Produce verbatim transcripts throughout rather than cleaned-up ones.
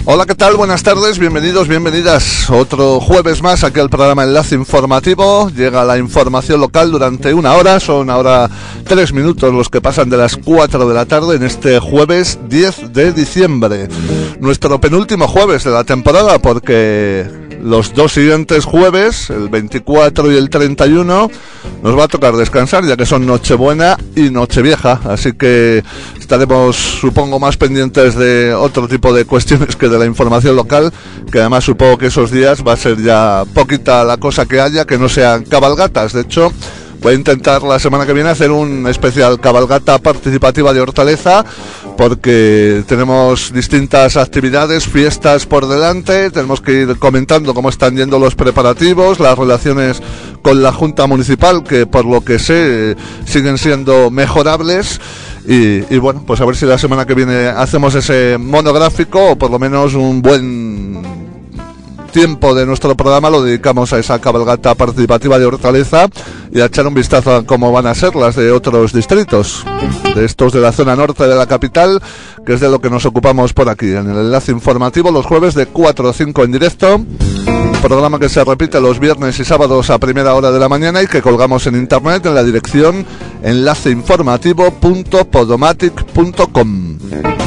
Hola, ¿qué tal? Buenas tardes, bienvenidos, bienvenidas. Otro jueves más aquí al programa Enlace Informativo. Llega la información local durante una hora, son ahora tres minutos los que pasan de las cuatro de la tarde en este jueves diez de diciembre. Nuestro penúltimo jueves de la temporada, porque los dos siguientes jueves, el veinticuatro y el treinta y uno, nos va a tocar descansar, ya que son Nochebuena y Nochevieja, así que estaremos, supongo, más pendientes de otro tipo de cuestiones que de la información local, que además supongo que esos días va a ser ya poquita la cosa que haya, que no sean cabalgatas. De hecho, voy a intentar la semana que viene hacer un especial cabalgata participativa de Hortaleza, porque tenemos distintas actividades, fiestas por delante, tenemos que ir comentando cómo están yendo los preparativos, las relaciones con la Junta Municipal, que por lo que sé siguen siendo mejorables. Y, y bueno, pues a ver si la semana que viene hacemos ese monográfico, o por lo menos un buen tiempo de nuestro programa lo dedicamos a esa cabalgata participativa de Hortaleza y a echar un vistazo a cómo van a ser las de otros distritos, de estos de la zona norte de la capital, que es de lo que nos ocupamos por aquí, en el Enlace Informativo, los jueves de cuatro a cinco en directo. Programa que se repite los viernes y sábados a primera hora de la mañana y que colgamos en internet en la dirección enlace informativo punto podomatic punto com.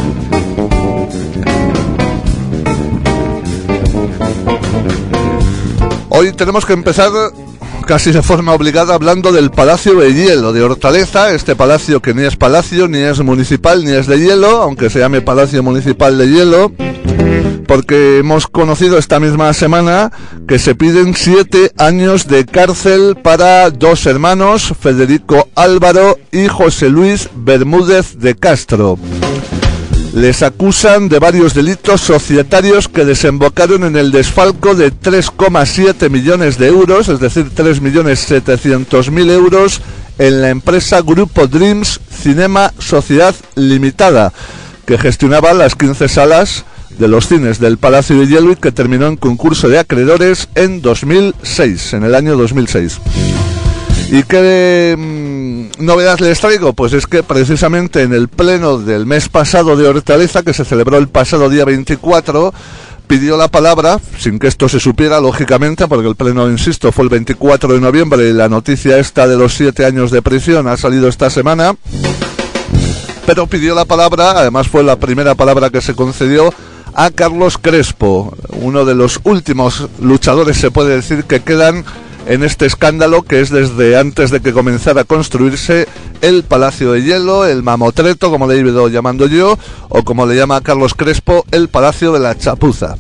Hoy tenemos que empezar casi de forma obligada hablando del Palacio de Hielo de Hortaleza, este palacio que ni es palacio, ni es municipal, ni es de hielo, aunque se llame Palacio Municipal de Hielo, porque hemos conocido esta misma semana que se piden siete años de cárcel para dos hermanos, Federico Álvaro y José Luis Bermúdez de Castro. Les acusan de varios delitos societarios que desembocaron en el desfalco de tres coma siete millones de euros, es decir, tres millones setecientos mil euros, en la empresa Grupo Dreams Cinema Sociedad Limitada, que gestionaba las quince salas de los cines del Palacio de Hielo y que terminó en concurso de acreedores en dos mil seis, en el año dos mil seis. ¿Y qué mmm, novedad les traigo? Pues es que precisamente en el pleno del mes pasado de Hortaleza, que se celebró el pasado día veinticuatro, pidió la palabra, sin que esto se supiera, lógicamente, porque el pleno, insisto, fue el veinticuatro de noviembre y la noticia esta de los siete años de prisión ha salido esta semana, pero pidió la palabra, además fue la primera palabra que se concedió, a Carlos Crespo, uno de los últimos luchadores, se puede decir, que quedan en este escándalo, que es desde antes de que comenzara a construirse el Palacio de Hielo, el Mamotreto, como le he ido llamando yo, o como le llama Carlos Crespo, el Palacio de la Chapuza.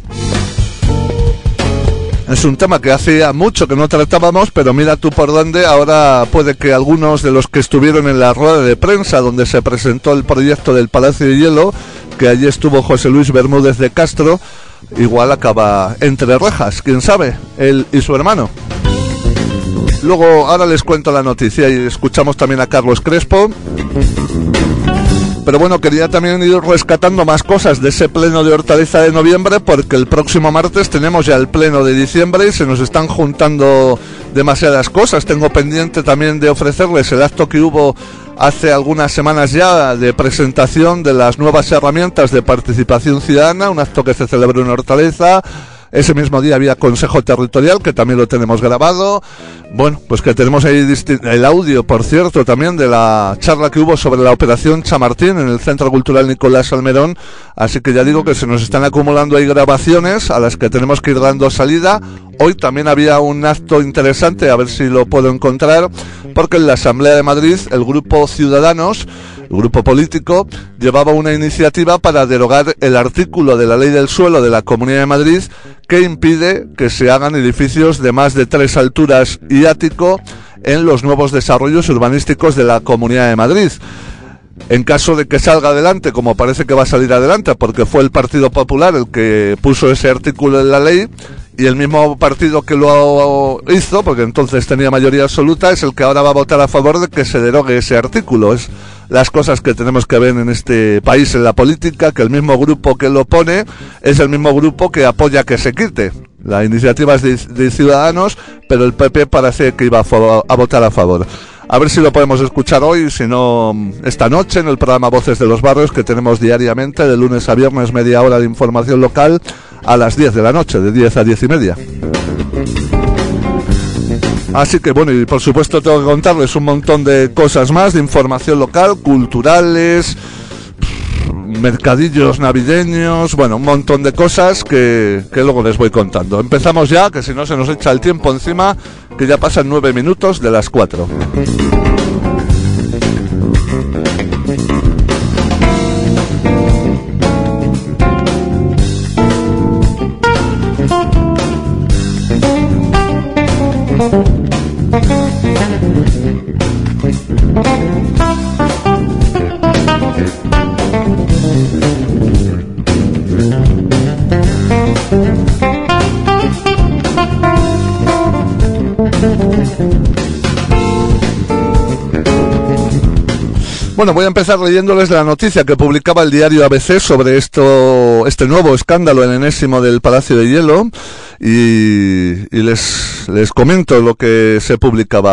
Es un tema que hacía mucho que no tratábamos, pero mira tú por dónde, ahora puede que algunos de los que estuvieron en la rueda de prensa donde se presentó el proyecto del Palacio de Hielo, que allí estuvo José Luis Bermúdez de Castro, igual acaba entre rejas, quién sabe, él y su hermano. Luego, ahora les cuento la noticia y escuchamos también a Carlos Crespo. Pero bueno, quería también ir rescatando más cosas de ese pleno de Hortaleza de noviembre, porque el próximo martes tenemos ya el pleno de diciembre y se nos están juntando demasiadas cosas. Tengo pendiente también de ofrecerles el acto que hubo hace algunas semanas ya de presentación de las nuevas herramientas de participación ciudadana, un acto que se celebró en Hortaleza. Ese mismo día había Consejo Territorial, que también lo tenemos grabado. Bueno, pues que tenemos ahí el audio, por cierto, también de la charla que hubo sobre la Operación Chamartín en el Centro Cultural Nicolás Salmerón. Así que ya digo que se nos están acumulando ahí grabaciones a las que tenemos que ir dando salida. Hoy también había un acto interesante, a ver si lo puedo encontrar, porque en la Asamblea de Madrid el Grupo Ciudadanos, el grupo político, llevaba una iniciativa para derogar el artículo de la Ley del Suelo de la Comunidad de Madrid que impide que se hagan edificios de más de tres alturas y ático en los nuevos desarrollos urbanísticos de la Comunidad de Madrid. En caso de que salga adelante, como parece que va a salir adelante, porque fue el Partido Popular el que puso ese artículo en la ley, y el mismo partido que lo hizo, porque entonces tenía mayoría absoluta, es el que ahora va a votar a favor de que se derogue ese artículo. Es las cosas que tenemos que ver en este país, en la política, que el mismo grupo que lo pone es el mismo grupo que apoya que se quite. La iniciativa es de, de Ciudadanos, pero el P P parece que iba a, a votar a favor. A ver si lo podemos escuchar hoy, si no esta noche en el programa Voces de los Barrios, que tenemos diariamente de lunes a viernes, media hora de información local a las diez de la noche, de diez a diez y media. Así que bueno, y por supuesto tengo que contarles un montón de cosas más, de información local, culturales, mercadillos navideños, bueno, un montón de cosas que, que luego les voy contando. Empezamos ya, que si no se nos echa el tiempo encima, que ya pasan nueve minutos de las cuatro. Bueno, voy a empezar leyéndoles la noticia que publicaba el diario A B C sobre esto, este nuevo escándalo, el enésimo del Palacio de Hielo, y, y les, les comento lo que se publicaba.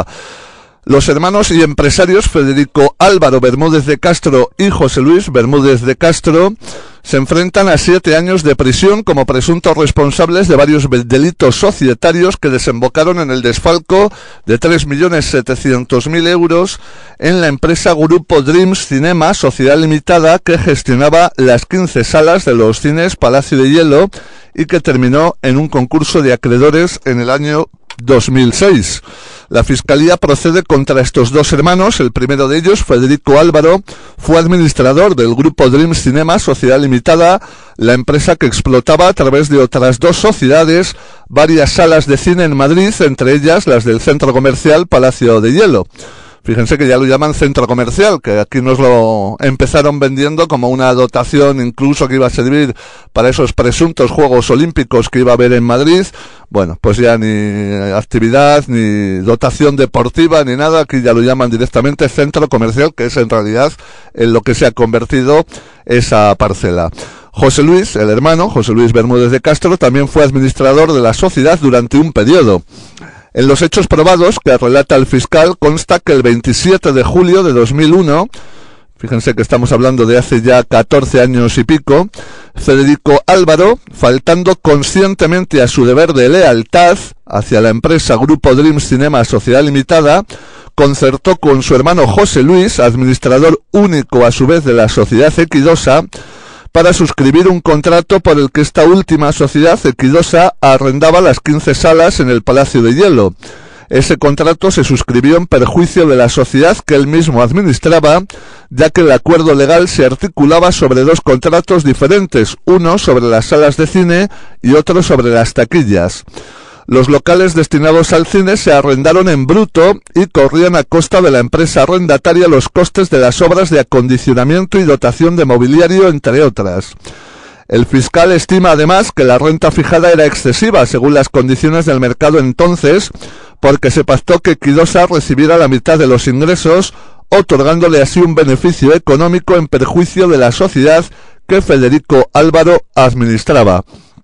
Los hermanos y empresarios Federico Álvaro Bermúdez de Castro y José Luis Bermúdez de Castro se enfrentan a siete años de prisión como presuntos responsables de varios delitos societarios que desembocaron en el desfalco de tres millones setecientos mil euros en la empresa Grupo Dreams Cinema, sociedad limitada, que gestionaba las quince salas de los cines Palacio de Hielo y que terminó en un concurso de acreedores en el año dos mil seis. La Fiscalía procede contra estos dos hermanos. El primero de ellos, Federico Álvaro, fue administrador del Grupo Dreams Cinema, sociedad limitada, la empresa que explotaba a través de otras dos sociedades varias salas de cine en Madrid, entre ellas las del centro comercial Palacio de Hielo. Fíjense que ya lo llaman centro comercial, que aquí nos lo empezaron vendiendo como una dotación incluso que iba a servir para esos presuntos Juegos Olímpicos que iba a haber en Madrid. Bueno, pues ya ni actividad, ni dotación deportiva, ni nada, aquí ya lo llaman directamente centro comercial, que es en realidad en lo que se ha convertido esa parcela. José Luis, el hermano, José Luis Bermúdez de Castro, también fue administrador de la sociedad durante un periodo. En los hechos probados que relata el fiscal consta que el veintisiete de julio de dos mil uno, fíjense que estamos hablando de hace ya catorce años y pico, Federico Álvaro, faltando conscientemente a su deber de lealtad hacia la empresa Grupo Dreams Cinema Sociedad Limitada, concertó con su hermano José Luis, administrador único a su vez de la sociedad Equidosa, para suscribir un contrato por el que esta última sociedad, Equidosa, arrendaba las quince salas en el Palacio de Hielo. Ese contrato se suscribió en perjuicio de la sociedad que él mismo administraba, ya que el acuerdo legal se articulaba sobre dos contratos diferentes, uno sobre las salas de cine y otro sobre las taquillas. Los locales destinados al cine se arrendaron en bruto y corrían a costa de la empresa arrendataria los costes de las obras de acondicionamiento y dotación de mobiliario, entre otras. El fiscal estima además que la renta fijada era excesiva según las condiciones del mercado entonces, porque se pactó que Equidosa recibiera la mitad de los ingresos, otorgándole así un beneficio económico en perjuicio de la sociedad que Federico Álvaro administraba.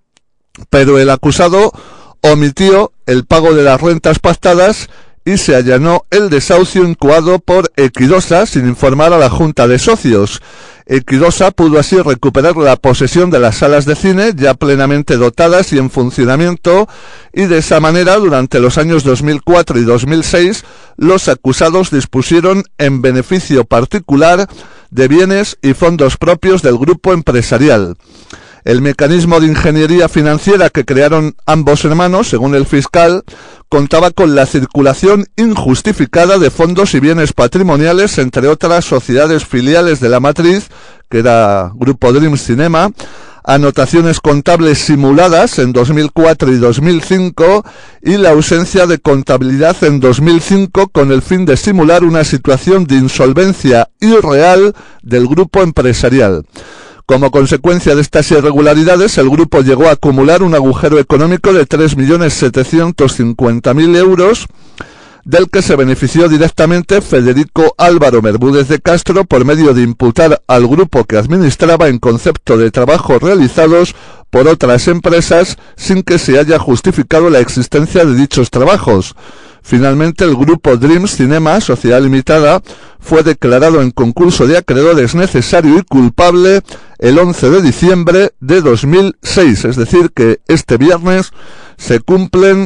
Pero el acusado omitió el pago de las rentas pactadas y se allanó el desahucio incoado por Equidosa sin informar a la Junta de Socios. Equidosa pudo así recuperar la posesión de las salas de cine ya plenamente dotadas y en funcionamiento, y de esa manera durante los años dos mil cuatro y dos mil seis los acusados dispusieron en beneficio particular de bienes y fondos propios del grupo empresarial. El mecanismo de ingeniería financiera que crearon ambos hermanos, según el fiscal, contaba con la circulación injustificada de fondos y bienes patrimoniales, entre otras sociedades filiales de la matriz, que era Grupo Dreams Cinema, anotaciones contables simuladas en dos mil cuatro y dos mil cinco y la ausencia de contabilidad en dos mil cinco con el fin de simular una situación de insolvencia irreal del grupo empresarial. Como consecuencia de estas irregularidades, el grupo llegó a acumular un agujero económico de tres millones setecientos cincuenta mil euros, del que se benefició directamente Federico Álvaro Bermúdez de Castro por medio de imputar al grupo que administraba en concepto de trabajos realizados por otras empresas sin que se haya justificado la existencia de dichos trabajos. Finalmente, el grupo Dreams Cinema, Sociedad Limitada, fue declarado en concurso de acreedores necesario y culpable el once de diciembre de dos mil seis. Es decir, que este viernes se cumplen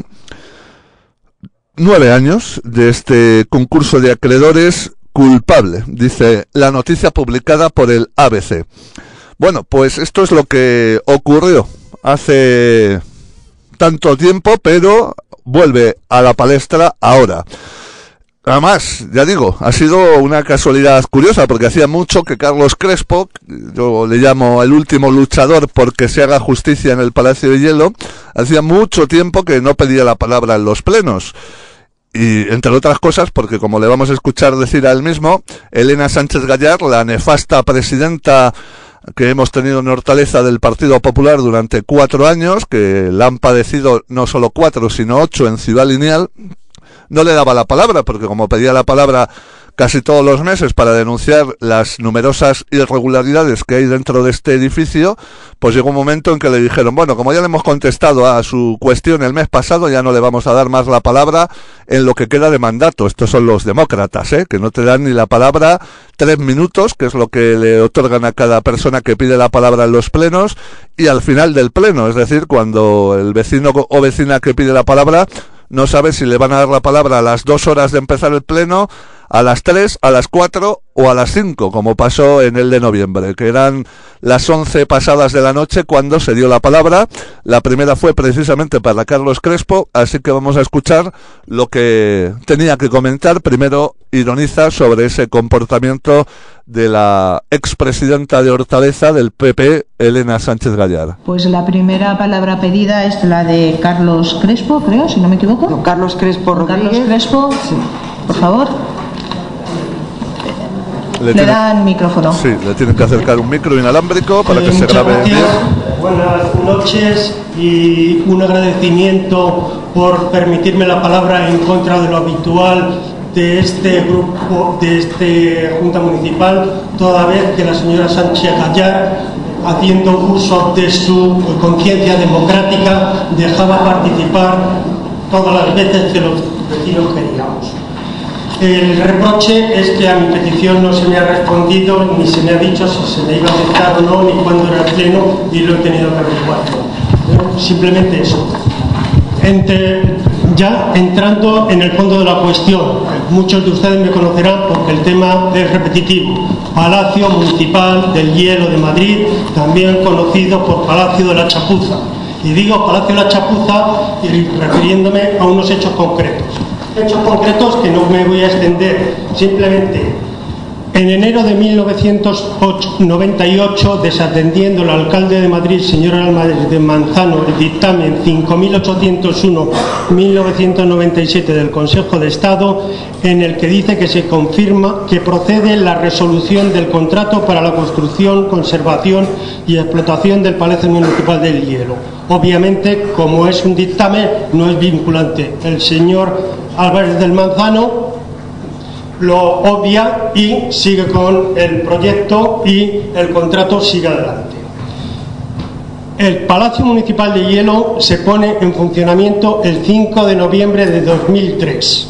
nueve años de este concurso de acreedores culpable, dice la noticia publicada por el A B C. Bueno, pues esto es lo que ocurrió hace tanto tiempo, pero vuelve a la palestra ahora. Además, ya digo, ha sido una casualidad curiosa, porque hacía mucho que Carlos Crespo, yo le llamo el último luchador porque se haga justicia en el Palacio de Hielo, hacía mucho tiempo que no pedía la palabra en los plenos. Y entre otras cosas, porque como le vamos a escuchar decir a él mismo, Elena Sánchez Gallar, la nefasta presidenta que hemos tenido en Hortaleza del Partido Popular durante cuatro años, que la han padecido no solo cuatro, sino ocho en Ciudad Lineal, no le daba la palabra, porque como pedía la palabra casi todos los meses para denunciar las numerosas irregularidades que hay dentro de este edificio, pues llegó un momento en que le dijeron, bueno, como ya le hemos contestado a su cuestión el mes pasado, ya no le vamos a dar más la palabra en lo que queda de mandato. Estos son los demócratas, ¿eh? Que no te dan ni la palabra tres minutos, que es lo que le otorgan a cada persona que pide la palabra en los plenos, y al final del pleno, es decir, cuando el vecino o vecina que pide la palabra no sabe si le van a dar la palabra a las dos horas de empezar el pleno, a las tres, a las cuatro o a las cinco, como pasó en el de noviembre, que eran las once pasadas de la noche cuando se dio la palabra. La primera fue precisamente para Carlos Crespo, así que vamos a escuchar lo que tenía que comentar. Primero ironiza sobre ese comportamiento de la expresidenta de Hortaleza del P P, Elena Sánchez Gallar. Pues la primera palabra pedida es la de Carlos Crespo, creo, si no me equivoco. No, Carlos Crespo Rodríguez. Carlos Crespo, sí. Por favor. Le, le tiene, dan micrófono. Sí, le tienen que acercar un micro inalámbrico para eh, que se grabe gracias. bien. Buenas noches y un agradecimiento por permitirme la palabra en contra de lo habitual de este grupo, de este Junta Municipal, toda vez que la señora Sánchez Gallar, haciendo uso de su conciencia democrática, dejaba participar todas las veces que los vecinos queríamos. El reproche es que a mi petición no se me ha respondido, ni se me ha dicho si se me iba a aceptar o no, ni cuándo era el pleno, y lo he tenido que averiguar. Simplemente eso. Entre, ya entrando en el fondo de la cuestión, muchos de ustedes me conocerán porque el tema es repetitivo. Palacio Municipal del Hielo de Madrid, también conocido por Palacio de la Chapuza. Y digo Palacio de la Chapuza refiriéndome a unos hechos concretos. Hechos concretos que no me voy a extender, simplemente en enero de mil novecientos noventa y ocho, desatendiendo el alcalde de Madrid, señor Álvarez de Manzano, el dictamen cinco mil ochocientos uno barra mil novecientos noventa y siete del Consejo de Estado, en el que dice que se confirma que procede la resolución del contrato para la construcción, conservación y explotación del Palacio Municipal del Hielo. Obviamente, como es un dictamen, no es vinculante. El señor Álvarez del Manzano lo obvia y sigue con el proyecto y el contrato sigue adelante. El Palacio Municipal de Hielo se pone en funcionamiento el cinco de noviembre de dos mil tres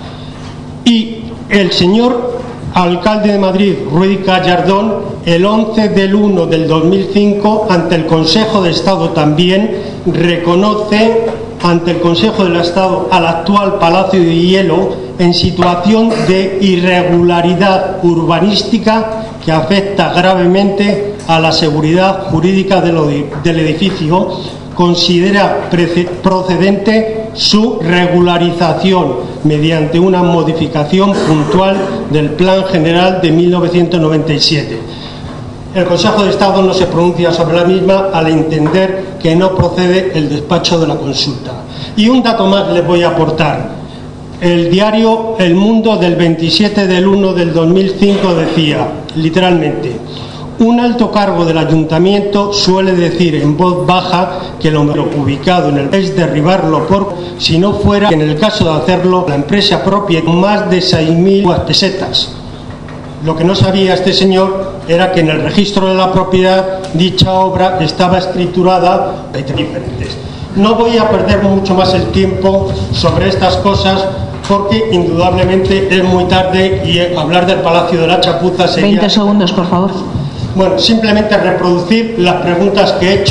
y el señor alcalde de Madrid, Ruiz Gallardón, el once del uno del dos mil cinco, ante el Consejo de Estado también, reconoce ante el Consejo del Estado al actual Palacio de Hielo en situación de irregularidad urbanística que afecta gravemente a la seguridad jurídica del edificio. Considera procedente su regularización mediante una modificación puntual del Plan General de mil novecientos noventa y siete. El Consejo de Estado no se pronuncia sobre la misma al entender que no procede el despacho de la consulta. Y un dato más les voy a aportar. El diario El Mundo del veintisiete del uno del dos mil cinco decía, literalmente, un alto cargo del ayuntamiento suele decir en voz baja que lo ubicado en el es derribarlo por si no fuera que en el caso de hacerlo la empresa propia más de seis mil pesetas. Lo que no sabía este señor era que en el registro de la propiedad dicha obra estaba escriturada de diferentes. No voy a perder mucho más el tiempo sobre estas cosas porque indudablemente es muy tarde y hablar del Palacio de la Chapuza sería... veinte segundos, por favor. Bueno, simplemente reproducir las preguntas que he hecho,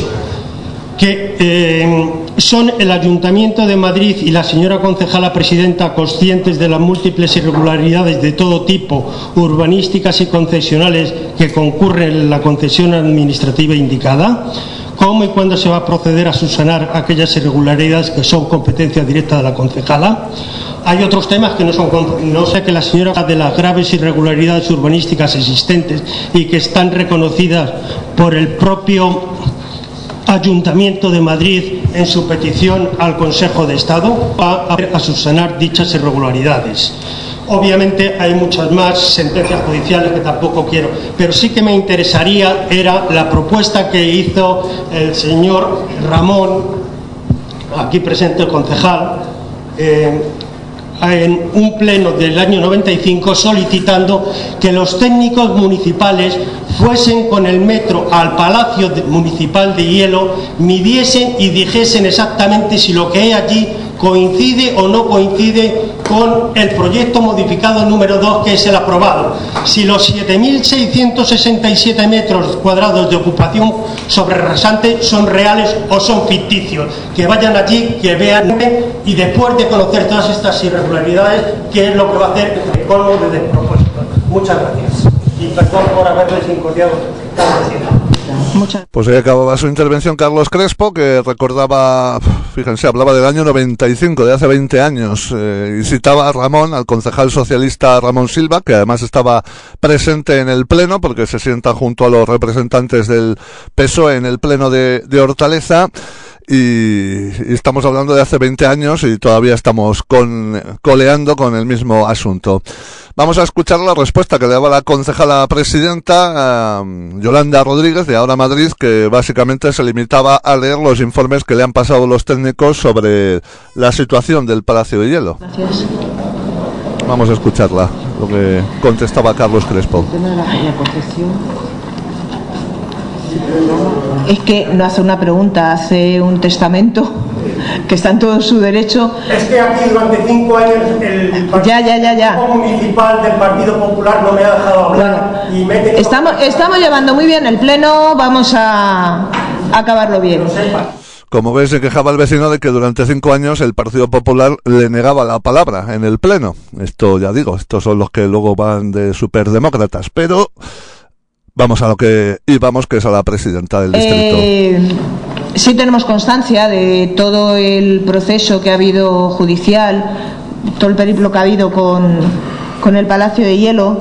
que eh, son el Ayuntamiento de Madrid y la señora concejala presidenta conscientes de las múltiples irregularidades de todo tipo, urbanísticas y concesionales que concurren en la concesión administrativa indicada. ¿Cómo y cuándo se va a proceder a subsanar aquellas irregularidades que son competencia directa de la concejala? Hay otros temas que no son, no sé, que la señora habla de las graves irregularidades urbanísticas existentes y que están reconocidas por el propio Ayuntamiento de Madrid en su petición al Consejo de Estado a, a subsanar dichas irregularidades. Obviamente hay muchas más sentencias judiciales que tampoco quiero, pero sí que me interesaría era la propuesta que hizo el señor Ramón, aquí presente el concejal, eh, en un pleno del año noventa y cinco solicitando que los técnicos municipales fuesen con el metro al Palacio Municipal de Hielo, midiesen y dijesen exactamente si lo que hay allí coincide o no coincide con el proyecto modificado número dos, que es el aprobado. Si los siete mil seiscientos sesenta y siete metros cuadrados de ocupación sobre rasante son reales o son ficticios. Que vayan allí, que vean, y después de conocer todas estas irregularidades, qué es lo que va a hacer el colmo de despropósito. Muchas gracias. Y perdón por haberles incordiado tanto tiempo. Pues ahí acababa su intervención Carlos Crespo, que recordaba, fíjense, hablaba del año noventa y cinco, de hace veinte años, eh, y citaba a Ramón, al concejal socialista Ramón Silva, que además estaba presente en el pleno, porque se sienta junto a los representantes del P S O E en el pleno de, de Hortaleza. Y, y estamos hablando de hace veinte años y todavía estamos con, coleando con el mismo asunto. Vamos a escuchar la respuesta que le daba la concejala presidenta, uh, Yolanda Rodríguez, de Ahora Madrid, que básicamente se limitaba a leer los informes que le han pasado los técnicos sobre la situación del Palacio de Hielo. Gracias. Vamos a escucharla, lo que contestaba Carlos Crespo. Es que no hace una pregunta, hace un testamento, que está en todo su derecho. Es que aquí durante cinco años el partido ya, ya, ya, ya. municipal del Partido Popular no me ha dejado hablar. Bueno, y me he tenido... estamos, estamos llevando muy bien el pleno, vamos a, a acabarlo bien. Como ves, se quejaba el vecino de que durante cinco años el Partido Popular le negaba la palabra en el pleno. Esto, ya digo, estos son los que luego van de superdemócratas, pero... Vamos a lo que íbamos, que es a la presidenta del distrito. Eh, sí tenemos constancia de todo el proceso que ha habido judicial, todo el periplo que ha habido con, con el Palacio de Hielo.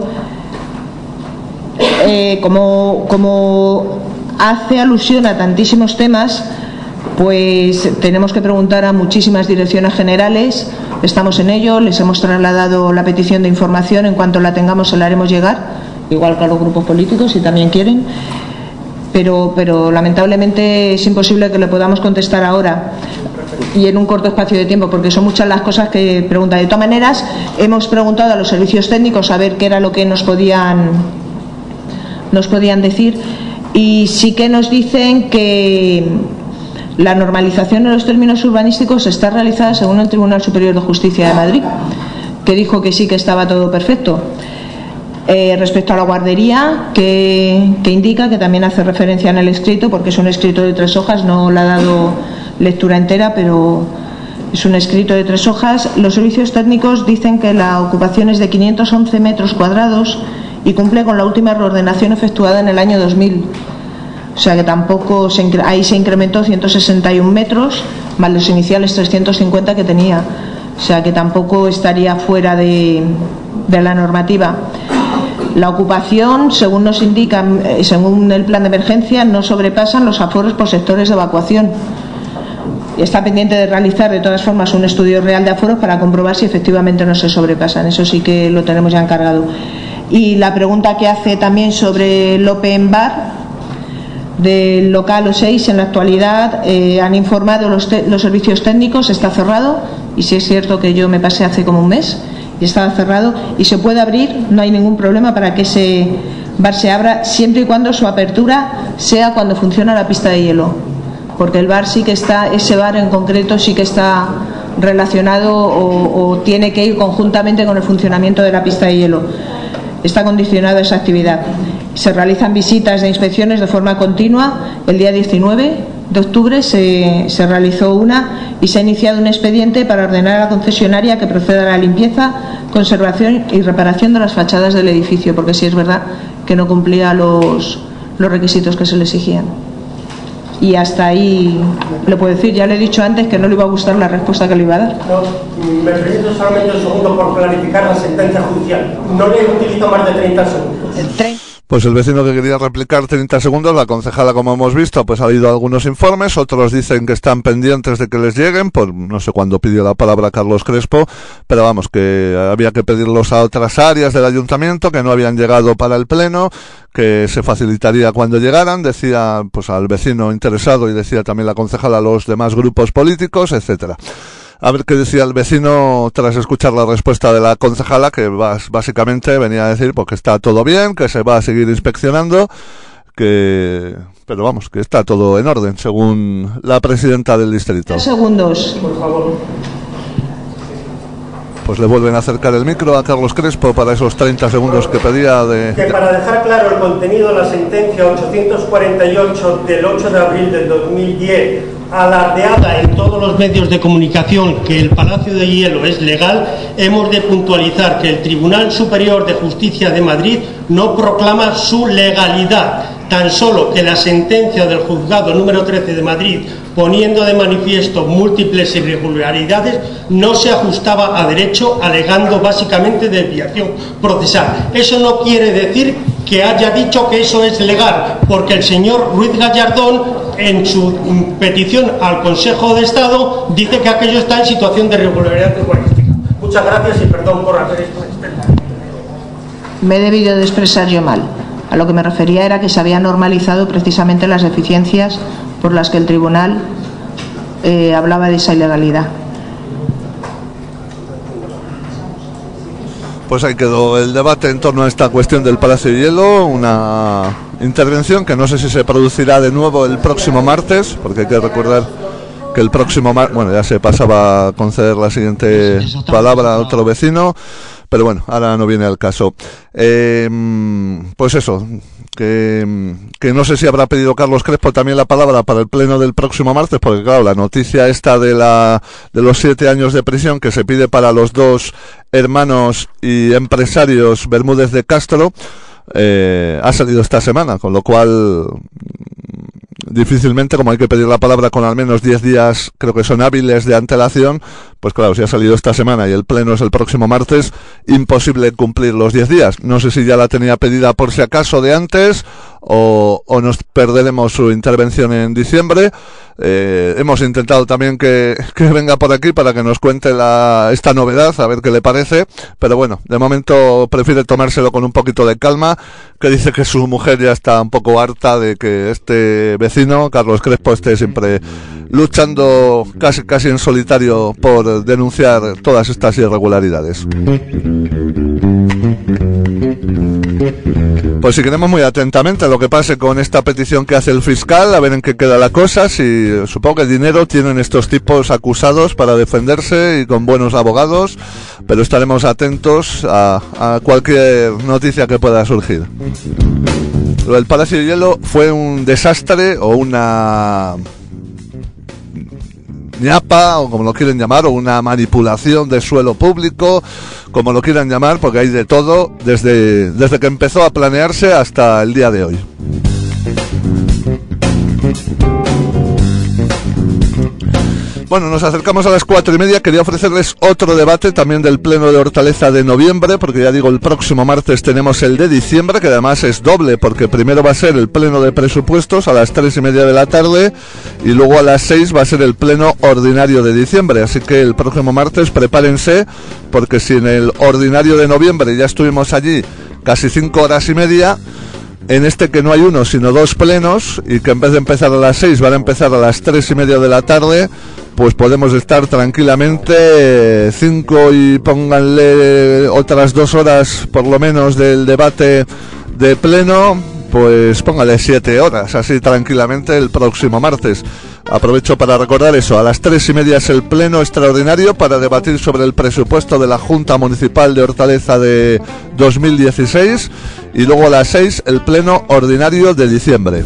Eh, como, como hace alusión a tantísimos temas, pues tenemos que preguntar a muchísimas direcciones generales. Estamos en ello, les hemos trasladado la petición de información, en cuanto la tengamos se la haremos llegar, igual que a los grupos políticos si también quieren, pero, pero lamentablemente es imposible que le podamos contestar ahora y en un corto espacio de tiempo, porque son muchas las cosas que pregunta. De todas maneras, hemos preguntado a los servicios técnicos a ver qué era lo que nos podían nos podían decir, y sí que nos dicen que la normalización de los términos urbanísticos está realizada según el Tribunal Superior de Justicia de Madrid, que dijo que sí, que estaba todo perfecto. Eh, respecto a la guardería, que, que indica, que también hace referencia en el escrito, porque es un escrito de tres hojas, no le ha dado lectura entera, pero es un escrito de tres hojas. Los servicios técnicos dicen que la ocupación es de quinientos once metros cuadrados y cumple con la última reordenación efectuada en el año dos mil. O sea que tampoco se, ahí se incrementó ciento sesenta y un metros, más los iniciales trescientos cincuenta que tenía. O sea que tampoco estaría fuera de, de la normativa. La ocupación, según nos indican, según el plan de emergencia, no sobrepasan los aforos por sectores de evacuación. Está pendiente de realizar, de todas formas, un estudio real de aforos para comprobar si efectivamente no se sobrepasan. Eso sí que lo tenemos ya encargado. Y la pregunta que hace también sobre el Open Bar del local O seis, en la actualidad eh, han informado los, los servicios técnicos, está cerrado, y sí es cierto que yo me pasé hace como un mes y estaba cerrado, y se puede abrir, no hay ningún problema para que ese bar se abra, siempre y cuando su apertura sea cuando funciona la pista de hielo, porque el bar sí que está, ese bar en concreto sí que está relacionado o, o tiene que ir conjuntamente con el funcionamiento de la pista de hielo, está condicionada esa actividad. Se realizan visitas de inspecciones de forma continua. El día diecinueve de octubre se, se realizó una y se ha iniciado un expediente para ordenar a la concesionaria que proceda a la limpieza, conservación y reparación de las fachadas del edificio, porque sí es verdad que no cumplía los, los requisitos que se le exigían. Y hasta ahí le puedo decir, ya le he dicho antes que no le iba a gustar la respuesta que le iba a dar. No, me permito solamente un segundo por clarificar la sentencia judicial. No le utilizo más de treinta segundos. El tren. Pues el vecino que quería replicar treinta segundos, la concejala, como hemos visto, pues ha habido algunos informes, otros dicen que están pendientes de que les lleguen, por no sé cuándo pidió la palabra Carlos Crespo, pero vamos, que había que pedirlos a otras áreas del ayuntamiento, que no habían llegado para el pleno, que se facilitaría cuando llegaran, decía pues al vecino interesado y decía también la concejala a los demás grupos políticos, etcétera. A ver qué decía el vecino tras escuchar la respuesta de la concejala, que básicamente venía a decir pues que está todo bien, que se va a seguir inspeccionando, que pero vamos, que está todo en orden, según la presidenta del distrito. Segundos, por favor. Pues le vuelven a acercar el micro a Carlos Crespo para esos treinta segundos que pedía de... Que para dejar claro el contenido de la sentencia ochocientos cuarenta y ocho del ocho de abril del dos mil diez, alardeada en todos los medios de comunicación que el Palacio de Hielo es legal, hemos de puntualizar que el Tribunal Superior de Justicia de Madrid no proclama su legalidad, tan solo que la sentencia del juzgado número trece de Madrid, poniendo de manifiesto múltiples irregularidades, no se ajustaba a derecho, alegando básicamente desviación procesal. Eso no quiere decir que haya dicho que eso es legal, porque el señor Ruiz Gallardón, en su petición al Consejo de Estado, dice que aquello está en situación de irregularidad urbanística. Muchas gracias y perdón por hacer esto. me he debido de expresar yo mal. A lo que me refería era que se habían normalizado precisamente las deficiencias por las que el tribunal eh, hablaba de esa ilegalidad. Pues ahí quedó el debate en torno a esta cuestión del Palacio de Hielo, una intervención que no sé si se producirá de nuevo el próximo martes, porque hay que recordar que el próximo martes, bueno, ya se pasaba a conceder la siguiente palabra a otro vecino, pero bueno, ahora no viene al caso. Eh, pues eso, que, que no sé si habrá pedido Carlos Crespo también la palabra para el pleno del próximo martes, porque claro, la noticia esta de la de los siete años de prisión que se pide para los dos hermanos y empresarios Bermúdez de Castro eh, ha salido esta semana, con lo cual difícilmente, como hay que pedir la palabra con al menos diez días, creo que son hábiles de antelación, pues claro, si ha salido esta semana y el pleno es el próximo martes, imposible cumplir los diez días. No sé si ya la tenía pedida por si acaso de antes o, o nos perderemos su intervención en diciembre. Eh, hemos intentado también que, que venga por aquí para que nos cuente la, esta novedad, a ver qué le parece, pero bueno, de momento prefiere tomárselo con un poquito de calma, que dice que su mujer ya está un poco harta de que este vecino, Carlos Crespo, esté siempre luchando casi casi en solitario por denunciar todas estas irregularidades. Pues seguiremos muy atentamente lo que pase con esta petición que hace el fiscal, a ver en qué queda la cosa, si supongo que dinero tienen estos tipos acusados para defenderse y con buenos abogados, pero estaremos atentos a, a cualquier noticia que pueda surgir. Lo del Palacio de Hielo fue un desastre o una ñapa, o como lo quieren llamar, o una manipulación de suelo público, como lo quieran llamar, porque hay de todo desde, desde que empezó a planearse hasta el día de hoy. Bueno, nos acercamos a las cuatro y media. Quería ofrecerles otro debate también del Pleno de Hortaleza de noviembre, porque ya digo, el próximo martes tenemos el de diciembre, que además es doble, porque primero va a ser el Pleno de Presupuestos a las tres y media de la tarde y luego a las seis va a ser el Pleno Ordinario de diciembre. Así que el próximo martes prepárense, porque si en el Ordinario de noviembre ya estuvimos allí casi cinco horas y media, en este que no hay uno sino dos plenos y que en vez de empezar a las seis van a empezar a las tres y media de la tarde, pues podemos estar tranquilamente cinco y pónganle otras dos horas por lo menos del debate de pleno, pues póngale siete horas, así tranquilamente el próximo martes. Aprovecho para recordar eso, a las tres y media es el pleno extraordinario para debatir sobre el presupuesto de la Junta Municipal de Hortaleza de dos mil dieciséis y luego a las seis el pleno ordinario de diciembre.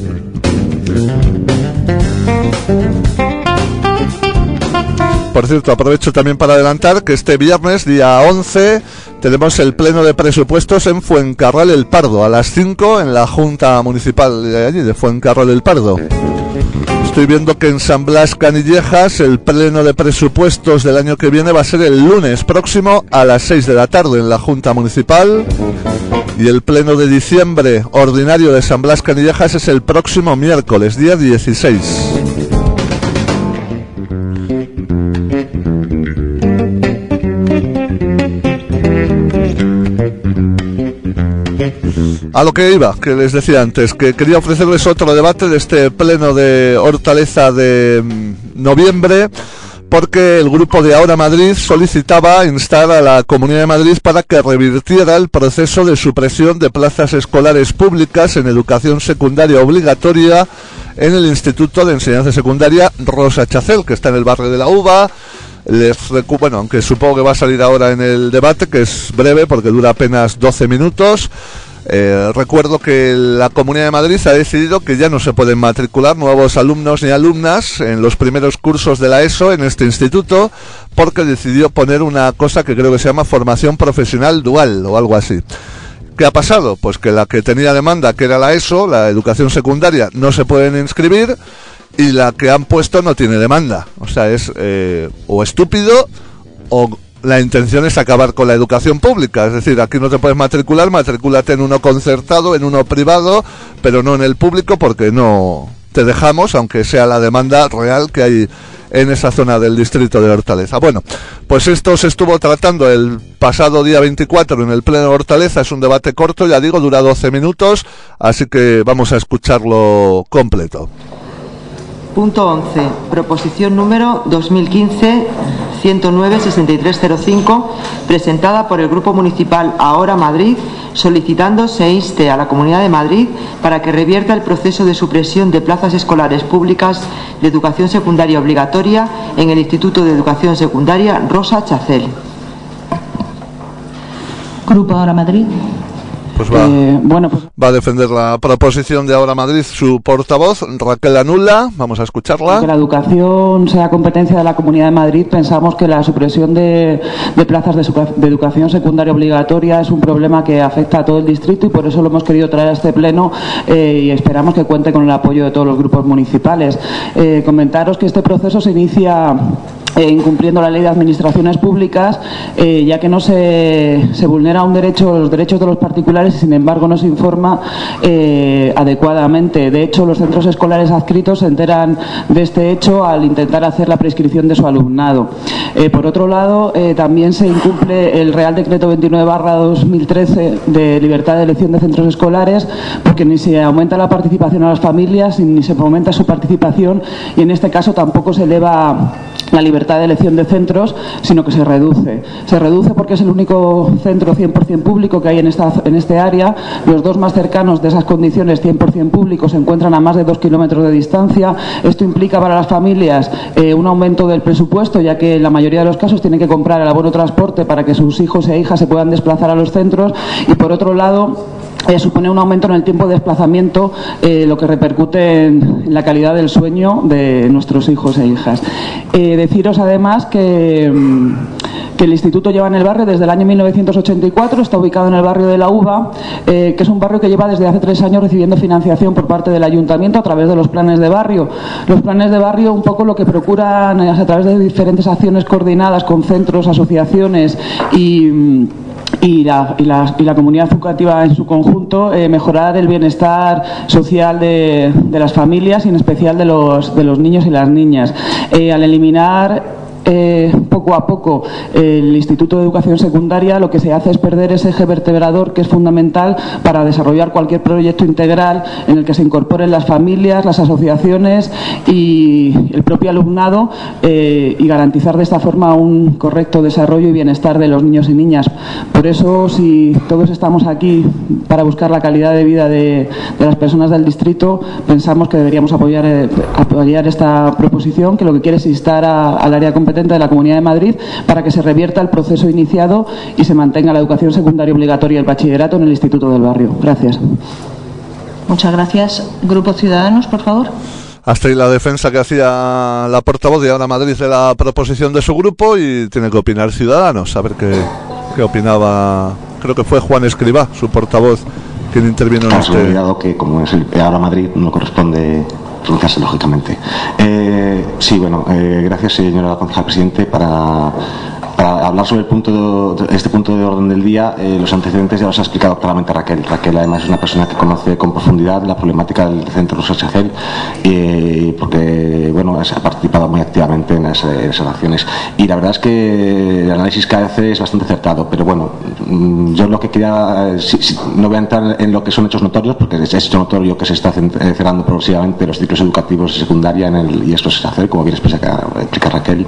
Por cierto, aprovecho también para adelantar que este viernes, día once, tenemos el pleno de presupuestos en Fuencarral el Pardo, a las cinco en la Junta Municipal de allí, de Fuencarral el Pardo. Estoy viendo que en San Blas Canillejas el pleno de presupuestos del año que viene va a ser el lunes próximo a las seis de la tarde en la Junta Municipal, y el pleno de diciembre ordinario de San Blas Canillejas es el próximo miércoles, día dieciséis. A lo que iba, que les decía antes, que quería ofrecerles otro debate de este pleno de Hortaleza de noviembre, porque el grupo de Ahora Madrid solicitaba instar a la Comunidad de Madrid para que revirtiera el proceso de supresión de plazas escolares públicas en educación secundaria obligatoria en el Instituto de Enseñanza Secundaria Rosa Chacel, que está en el barrio de la Uva. Les recu- bueno, aunque supongo que va a salir ahora en el debate, que es breve porque dura apenas doce minutos. Eh, recuerdo que la Comunidad de Madrid ha decidido que ya no se pueden matricular nuevos alumnos ni alumnas en los primeros cursos de la ESO en este instituto, porque decidió poner una cosa que creo que se llama formación profesional dual o algo así. ¿Qué ha pasado? Pues que la que tenía demanda, que era la ESO, la educación secundaria, no se pueden inscribir, y la que han puesto no tiene demanda. O sea, es eh, o estúpido o la intención es acabar con la educación pública. Es decir, aquí no te puedes matricular, matricúlate en uno concertado, en uno privado, pero no en el público, porque no te dejamos, aunque sea la demanda real que hay en esa zona del distrito de Hortaleza. Bueno, pues esto se estuvo tratando el pasado día veinticuatro en el pleno de Hortaleza. Es un debate corto, ya digo, dura doce minutos, así que vamos a escucharlo completo. Punto once. Proposición número dos mil quince ciento nueve sesenta y tres cero cinco, presentada por el Grupo Municipal Ahora Madrid, solicitando se inste a la Comunidad de Madrid para que revierta el proceso de supresión de plazas escolares públicas de educación secundaria obligatoria en el Instituto de Educación Secundaria Rosa Chacel. Grupo Ahora Madrid. Pues va, eh, bueno, pues... va a defender la proposición de Ahora Madrid su portavoz, Raquel Anula. Vamos a escucharla. Que la educación sea competencia de la Comunidad de Madrid. Pensamos que la supresión de, de plazas de, de educación secundaria obligatoria es un problema que afecta a todo el distrito, y por eso lo hemos querido traer a este pleno, eh, y esperamos que cuente con el apoyo de todos los grupos municipales. Eh, comentaros que este proceso se inicia Eh, incumpliendo la ley de administraciones públicas, eh, ya que no se, se vulnera un derecho, los derechos de los particulares, y sin embargo no se informa eh, adecuadamente. De hecho, los centros escolares adscritos se enteran de este hecho al intentar hacer la prescripción de su alumnado. Eh, por otro lado, eh, también se incumple el Real Decreto veintinueve barra dos mil trece de libertad de elección de centros escolares, porque ni se aumenta la participación a las familias ni se fomenta su participación, y en este caso tampoco se eleva la libertad de elección de centros, sino que se reduce. Se reduce porque es el único centro cien por cien público que hay en esta en este área. Los dos más cercanos de esas condiciones cien por cien públicos se encuentran a más de dos kilómetros de distancia. Esto implica para las familias eh, un aumento del presupuesto, ya que en la mayoría de los casos tienen que comprar el abono transporte para que sus hijos e hijas se puedan desplazar a los centros, y por otro lado Eh, supone un aumento en el tiempo de desplazamiento, eh, lo que repercute en, en la calidad del sueño de nuestros hijos e hijas. Eh, deciros además que, que el instituto lleva en el barrio desde el año mil novecientos ochenta y cuatro, está ubicado en el barrio de la Uva, eh, que es un barrio que lleva desde hace tres años recibiendo financiación por parte del ayuntamiento a través de los planes de barrio. Los planes de barrio un poco lo que procuran es, a través de diferentes acciones coordinadas con centros, asociaciones y Y la, y, la, y la comunidad educativa en su conjunto, eh, mejorar el bienestar social de, de las familias, y en especial de los, de los niños y las niñas. Eh, al eliminar eh, un poco poco a poco el Instituto de Educación Secundaria lo que se hace es perder ese eje vertebrador que es fundamental para desarrollar cualquier proyecto integral en el que se incorporen las familias, las asociaciones y el propio alumnado eh, y garantizar de esta forma un correcto desarrollo y bienestar de los niños y niñas. Por eso, si todos estamos aquí para buscar la calidad de vida de, de las personas del distrito, pensamos que deberíamos apoyar, eh, apoyar esta proposición, que lo que quiere es instar a, al área competente de la Comunidad de Madrid para que se revierta el proceso iniciado y se mantenga la educación secundaria obligatoria y el bachillerato en el Instituto del Barrio. Gracias. Muchas gracias. Grupo Ciudadanos, por favor. Hasta ahí la defensa que hacía la portavoz de Ahora Madrid de la proposición de su grupo, y tiene que opinar Ciudadanos. A ver qué, qué opinaba. Creo que fue Juan Escribá, su portavoz, quien intervino en este. Me he olvidado que, como es el Ahora Madrid, no corresponde pronunciarse lógicamente. Eh, sí, bueno, eh, gracias, señora concejal presidente, para. Para hablar sobre el punto de, este punto de orden del día, eh, los antecedentes ya los ha explicado claramente Raquel. Raquel, además, es una persona que conoce con profundidad la problemática del centro Rosa Chacel, eh, porque, bueno, ha participado muy activamente en, ese, en esas acciones. Y la verdad es que el análisis que hace es bastante acertado, pero bueno, yo lo que quería, si, si, no voy a entrar en lo que son hechos notorios, porque es hecho notorio que se está cerrando progresivamente los ciclos educativos de secundaria en el, y esto se hace, como bien explica, explica Raquel.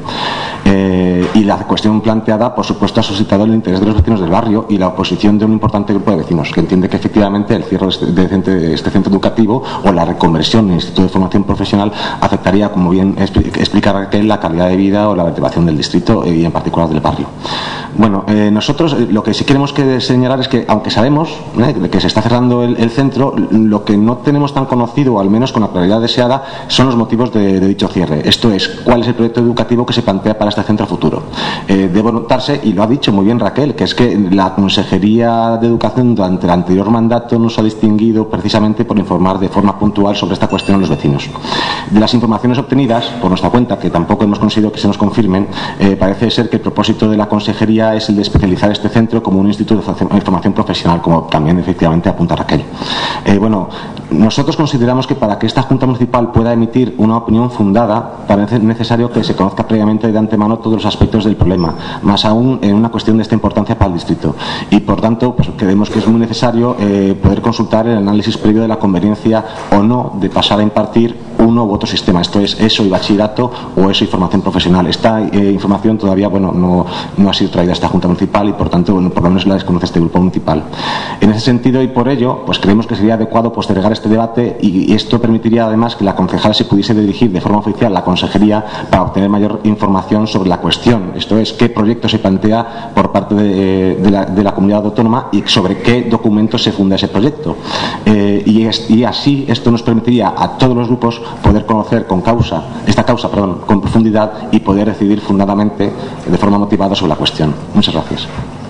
Eh, y la cuestión planteada, por supuesto, ha suscitado el interés de los vecinos del barrio y la oposición de un importante grupo de vecinos que entiende que efectivamente el cierre de este, de este centro educativo o la reconversión en el Instituto de Formación Profesional afectaría, como bien explica Raquel, la calidad de vida o la vertebración del distrito y en particular del barrio. Bueno, eh, nosotros eh, lo que sí queremos que señalar es que, aunque sabemos eh, que se está cerrando el, el centro, lo que no tenemos tan conocido, o al menos con la claridad deseada, son los motivos de, de dicho cierre. Esto es, cuál es el proyecto educativo que se plantea para este centro futuro. Eh, debo notarse, y lo ha dicho muy bien Raquel, que es que la Consejería de Educación durante el anterior mandato nos ha distinguido precisamente por informar de forma puntual sobre esta cuestión a los vecinos. De las informaciones obtenidas por nuestra cuenta, que tampoco hemos conseguido que se nos confirmen, eh, parece ser que el propósito de la Consejería es el de especializar este centro como un instituto de formación profesional, como también efectivamente apunta Raquel. Eh, bueno, nosotros consideramos que para que esta Junta Municipal pueda emitir una opinión fundada, parece necesario que se conozca previamente de antemano todos los aspectos del problema, más aún en una cuestión de esta importancia para el distrito. Y por tanto, pues creemos que es muy necesario eh, poder consultar el análisis previo de la conveniencia o no de pasar a impartir uno u otro sistema. Esto es ESO y bachillerato o ESO y formación profesional. Esta eh, información todavía, bueno, no, no ha sido traída a esta Junta Municipal y por tanto, bueno, por lo menos la desconoce este grupo municipal. En ese sentido y por ello, pues creemos que sería adecuado postergar este debate y, y esto permitiría además que la concejal se pudiese dirigir de forma oficial a la consejería para obtener mayor información sobre la cuestión. Esto es, qué proyecto se plantea por parte de, de, la, de la comunidad autónoma y sobre qué documentos se funda ese proyecto. Eh, y, es, y así esto nos permitiría a todos los grupos poder conocer con causa, esta causa, perdón, con profundidad y poder decidir fundadamente de forma motivada sobre la cuestión. Muchas gracias.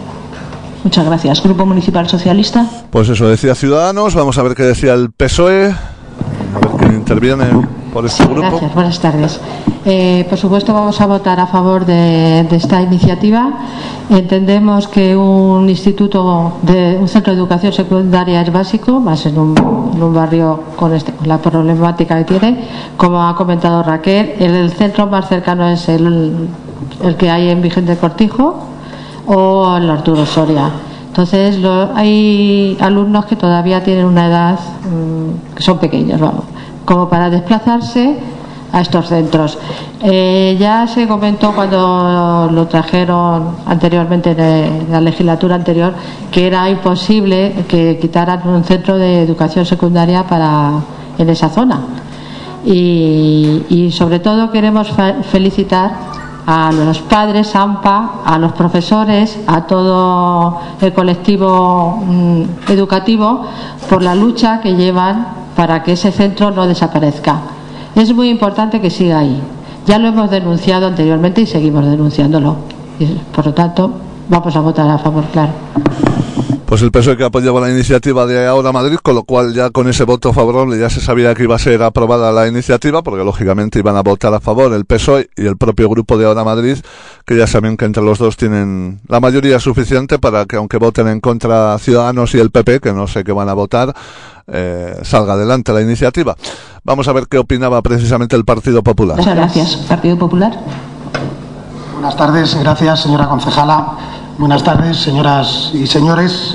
Muchas gracias. Grupo Municipal Socialista. Pues eso decía Ciudadanos. Vamos a ver qué decía el P S O E. A ver quién interviene por este sí, grupo. Gracias. Buenas tardes. Eh, por supuesto, vamos a votar a favor de, de esta iniciativa. Entendemos que un instituto, de un centro de educación secundaria es básico, más en un, en un barrio con, este, con la problemática que tiene. Como ha comentado Raquel, el, el centro más cercano es el, el que hay en Vicente Cortijo o en Arturo Soria. Entonces, lo, hay alumnos que todavía tienen una edad, mmm, que son pequeños, vamos, como para desplazarse a estos centros. Eh, ya se comentó cuando lo trajeron anteriormente en la legislatura anterior que era imposible que quitaran un centro de educación secundaria para en esa zona. Y, y sobre todo queremos felicitar a los padres AMPA, a los profesores, a todo el colectivo mmm, educativo por la lucha que llevan para que ese centro no desaparezca. Es muy importante que siga ahí. Ya lo hemos denunciado anteriormente y seguimos denunciándolo. Y, por lo tanto, vamos a votar a favor, claro. Pues el P S O E que apoyaba la iniciativa de Ahora Madrid, con lo cual ya con ese voto favorable ya se sabía que iba a ser aprobada la iniciativa, porque lógicamente iban a votar a favor el P S O E y el propio grupo de Ahora Madrid, que ya saben que entre los dos tienen la mayoría suficiente para que, aunque voten en contra Ciudadanos y el P P, que no sé qué van a votar, eh, salga adelante la iniciativa. Vamos a ver qué opinaba precisamente el Partido Popular. Muchas gracias. Partido Popular. Buenas tardes, gracias, señora concejala. Buenas tardes, señoras y señores.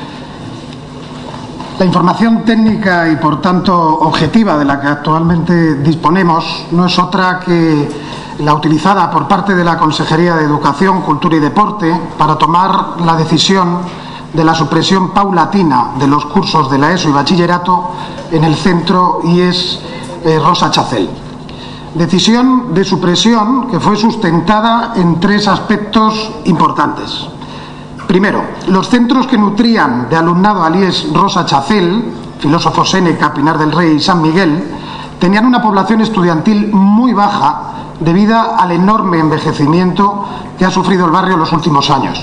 La información técnica y, por tanto, objetiva de la que actualmente disponemos no es otra que la utilizada por parte de la Consejería de Educación, Cultura y Deporte para tomar la decisión de la supresión paulatina de los cursos de la ESO y bachillerato en el centro I E S eh, Rosa Chacel. Decisión de supresión que fue sustentada en tres aspectos importantes. Primero, los centros que nutrían de alumnado al I E S Rosa Chacel, Filósofo Séneca, Pinar del Rey y San Miguel, tenían una población estudiantil muy baja debido al enorme envejecimiento que ha sufrido el barrio en los últimos años.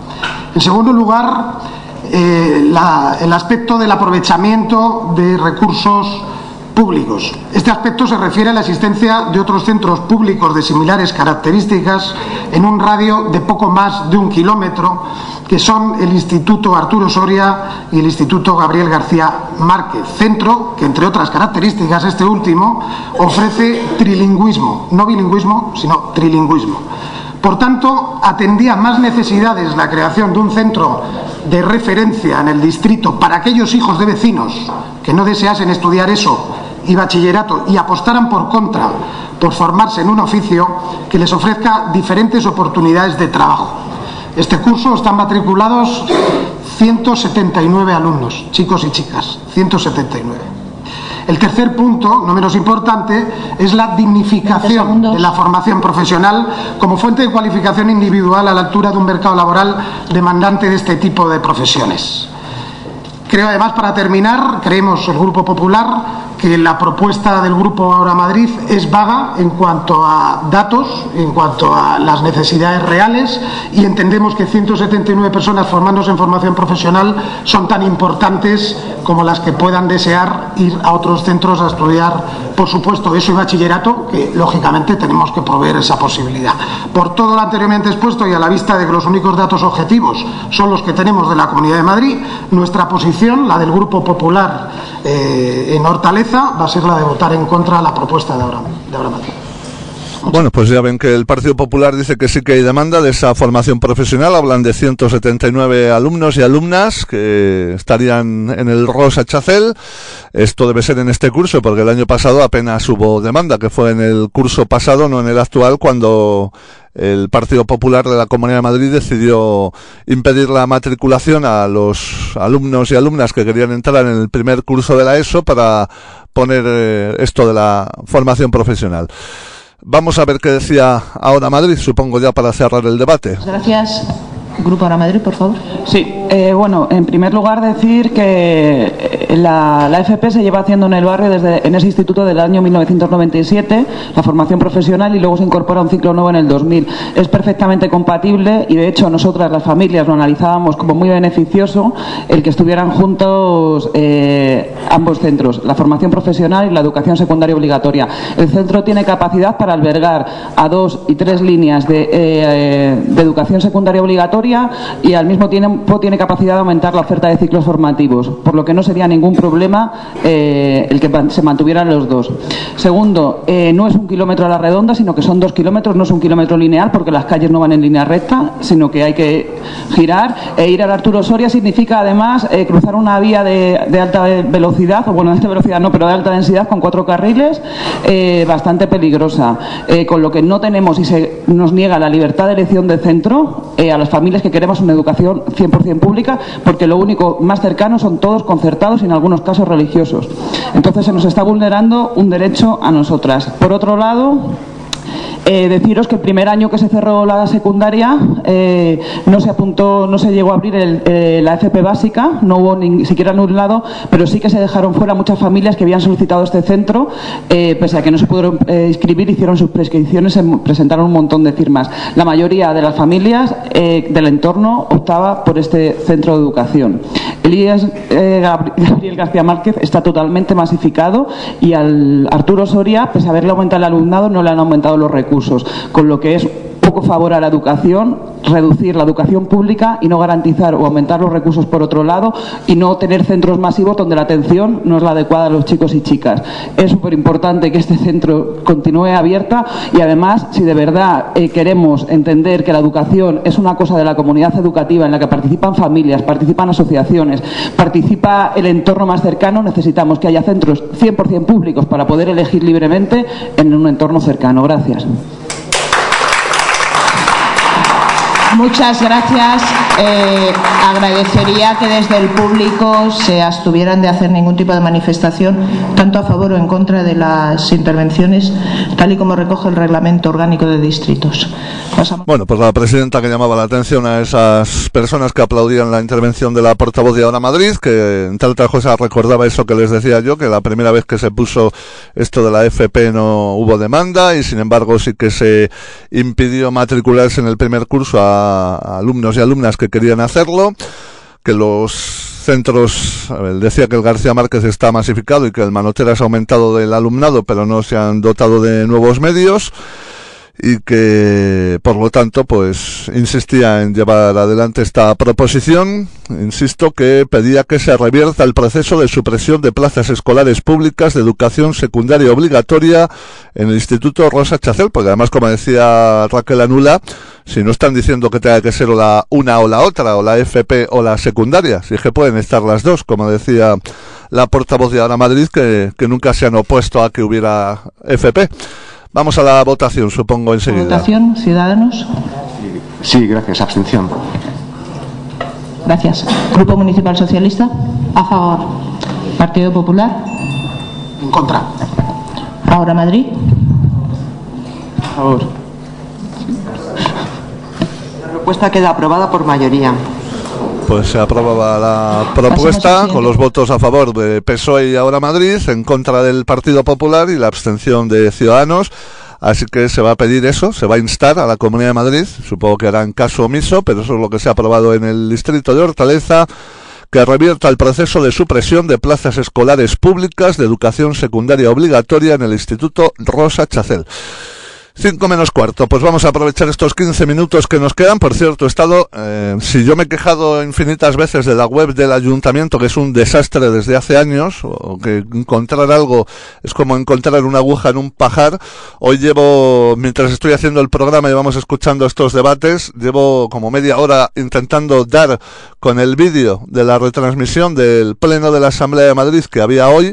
En segundo lugar, eh, la, el aspecto del aprovechamiento de recursos públicos. Este aspecto se refiere a la existencia de otros centros públicos de similares características en un radio de poco más de un kilómetro, que son el Instituto Arturo Soria y el Instituto Gabriel García Márquez, centro que, entre otras características, este último ofrece trilingüismo, no bilingüismo, sino trilingüismo. Por tanto, atendía más necesidades la creación de un centro de referencia en el distrito para aquellos hijos de vecinos que no deseasen estudiar eso y bachillerato y apostaran por contra por formarse en un oficio que les ofrezca diferentes oportunidades de trabajo. Este curso están matriculados ciento setenta y nueve alumnos, chicos y chicas, ciento setenta y nueve. El tercer punto, no menos importante, es la dignificación de la formación profesional como fuente de cualificación individual a la altura de un mercado laboral demandante de este tipo de profesiones. Creo, además, para terminar, creemos el Grupo Popular que la propuesta del Grupo Ahora Madrid es vaga en cuanto a datos, en cuanto a las necesidades reales, y entendemos que ciento setenta y nueve personas formándose en formación profesional son tan importantes como las que puedan desear ir a otros centros a estudiar, por supuesto, eso y bachillerato, que lógicamente tenemos que proveer esa posibilidad. Por todo lo anteriormente expuesto y a la vista de que los únicos datos objetivos son los que tenemos de la Comunidad de Madrid, nuestra posición, la del Grupo Popular eh, en Hortaleza, va a ser la de votar en contra de la propuesta de Ahora, de Ahora Madrid. Bueno, pues ya ven que el Partido Popular dice que sí que hay demanda de esa formación profesional. Hablan de ciento setenta y nueve alumnos y alumnas que estarían en el Rosa Chacel. Esto debe ser en este curso, porque el año pasado apenas hubo demanda, que fue en el curso pasado, no en el actual, cuando el Partido Popular de la Comunidad de Madrid decidió impedir la matriculación a los alumnos y alumnas que querían entrar en el primer curso de la ESO para poner eh, esto de la formación profesional. Vamos a ver qué decía Ahora Madrid, supongo, ya para cerrar el debate. Gracias. Grupo Ahora Madrid, por favor. Sí, eh, bueno, en primer lugar decir que la, la F P se lleva haciendo en el barrio desde en ese instituto del año mil novecientos noventa y siete, la formación profesional, y luego se incorpora un ciclo nuevo en el dos mil. Es perfectamente compatible y, de hecho, nosotras las familias lo analizábamos como muy beneficioso el que estuvieran juntos eh, ambos centros, la formación profesional y la educación secundaria obligatoria. El centro tiene capacidad para albergar a dos y tres líneas de, eh, de educación secundaria obligatoria, y al mismo tiempo tiene capacidad de aumentar la oferta de ciclos formativos, por lo que no sería ningún problema eh, el que se mantuvieran los dos. Segundo, eh, no es un kilómetro a la redonda, sino que son dos kilómetros, no es un kilómetro lineal, porque las calles no van en línea recta, sino que hay que girar. E ir al Arturo Soria significa, además, eh, cruzar una vía de, de alta velocidad, o bueno, de alta velocidad no, pero de alta densidad, con cuatro carriles, eh, bastante peligrosa, eh, con lo que no tenemos y se nos niega la libertad de elección de centro eh, a las familias que queremos una educación cien por cien pública, porque lo único más cercano son todos concertados y en algunos casos religiosos. Entonces se nos está vulnerando un derecho a nosotras. Por otro lado, Eh, deciros que el primer año que se cerró la secundaria eh, no se apuntó, no se llegó a abrir el, eh, la F P básica, no hubo ni siquiera en un lado, pero sí que se dejaron fuera muchas familias que habían solicitado este centro, eh, pese a que no se pudieron eh, inscribir, hicieron sus prescripciones, se presentaron un montón de firmas. La mayoría de las familias eh, del entorno optaba por este centro de educación. El I E S eh, Gabriel García Márquez está totalmente masificado, y al Arturo Soria, pese a haberle aumentado el alumnado, no le han aumentado los recursos, con lo que es poco favor a la educación, reducir la educación pública y no garantizar o aumentar los recursos por otro lado, y no tener centros masivos donde la atención no es la adecuada a los chicos y chicas. Es súper importante que este centro continúe abierta, y además, si de verdad eh, queremos entender que la educación es una cosa de la comunidad educativa en la que participan familias, participan asociaciones, participa el entorno más cercano, necesitamos que haya centros cien por cien públicos para poder elegir libremente en un entorno cercano. Gracias. Muchas gracias. Eh, agradecería que desde el público se abstuvieran de hacer ningún tipo de manifestación, tanto a favor o en contra de las intervenciones, tal y como recoge el reglamento orgánico de distritos. Pasamos. Bueno, pues la presidenta que llamaba la atención a esas personas que aplaudían la intervención de la portavoz de Ahora Madrid, que entre otras cosas recordaba eso que les decía yo, que la primera vez que se puso esto de la F P no hubo demanda, y sin embargo sí que se impidió matricularse en el primer curso a a alumnos y alumnas que querían hacerlo, que los centros, él decía que el García Márquez está masificado y que el Manoteras ha aumentado del alumnado, pero no se han dotado de nuevos medios, y que por lo tanto pues insistía en llevar adelante esta proposición. Insisto que pedía que se revierta el proceso de supresión de plazas escolares públicas de educación secundaria obligatoria en el Instituto Rosa Chacel, porque además, como decía Raquel Anula, si no están diciendo que tenga que ser o la una o la otra, o la F P o la secundaria, si es que pueden estar las dos, como decía la portavoz de Ahora Madrid, que, que nunca se han opuesto a que hubiera F P. Vamos a la votación, supongo, enseguida. Votación, Ciudadanos. Sí, gracias. Abstención. Gracias. Grupo Municipal Socialista. A favor. Partido Popular. En contra. Ahora Madrid. A favor. La propuesta queda aprobada por mayoría. Pues se aprobaba la propuesta con los votos a favor de P S O E y Ahora Madrid, en contra del Partido Popular y la abstención de Ciudadanos. Así que se va a pedir eso, se va a instar a la Comunidad de Madrid, supongo que harán caso omiso, pero eso es lo que se ha aprobado en el distrito de Hortaleza, que revierta el proceso de supresión de plazas escolares públicas de educación secundaria obligatoria en el Instituto Rosa Chacel. Cinco menos cuarto, pues vamos a aprovechar estos quince minutos que nos quedan. Por cierto, he estado, eh, si yo me he quejado infinitas veces de la web del ayuntamiento, que es un desastre desde hace años, o que encontrar algo es como encontrar una aguja en un pajar, hoy llevo, mientras estoy haciendo el programa y vamos escuchando estos debates, llevo como media hora intentando dar con el vídeo de la retransmisión del Pleno de la Asamblea de Madrid que había hoy.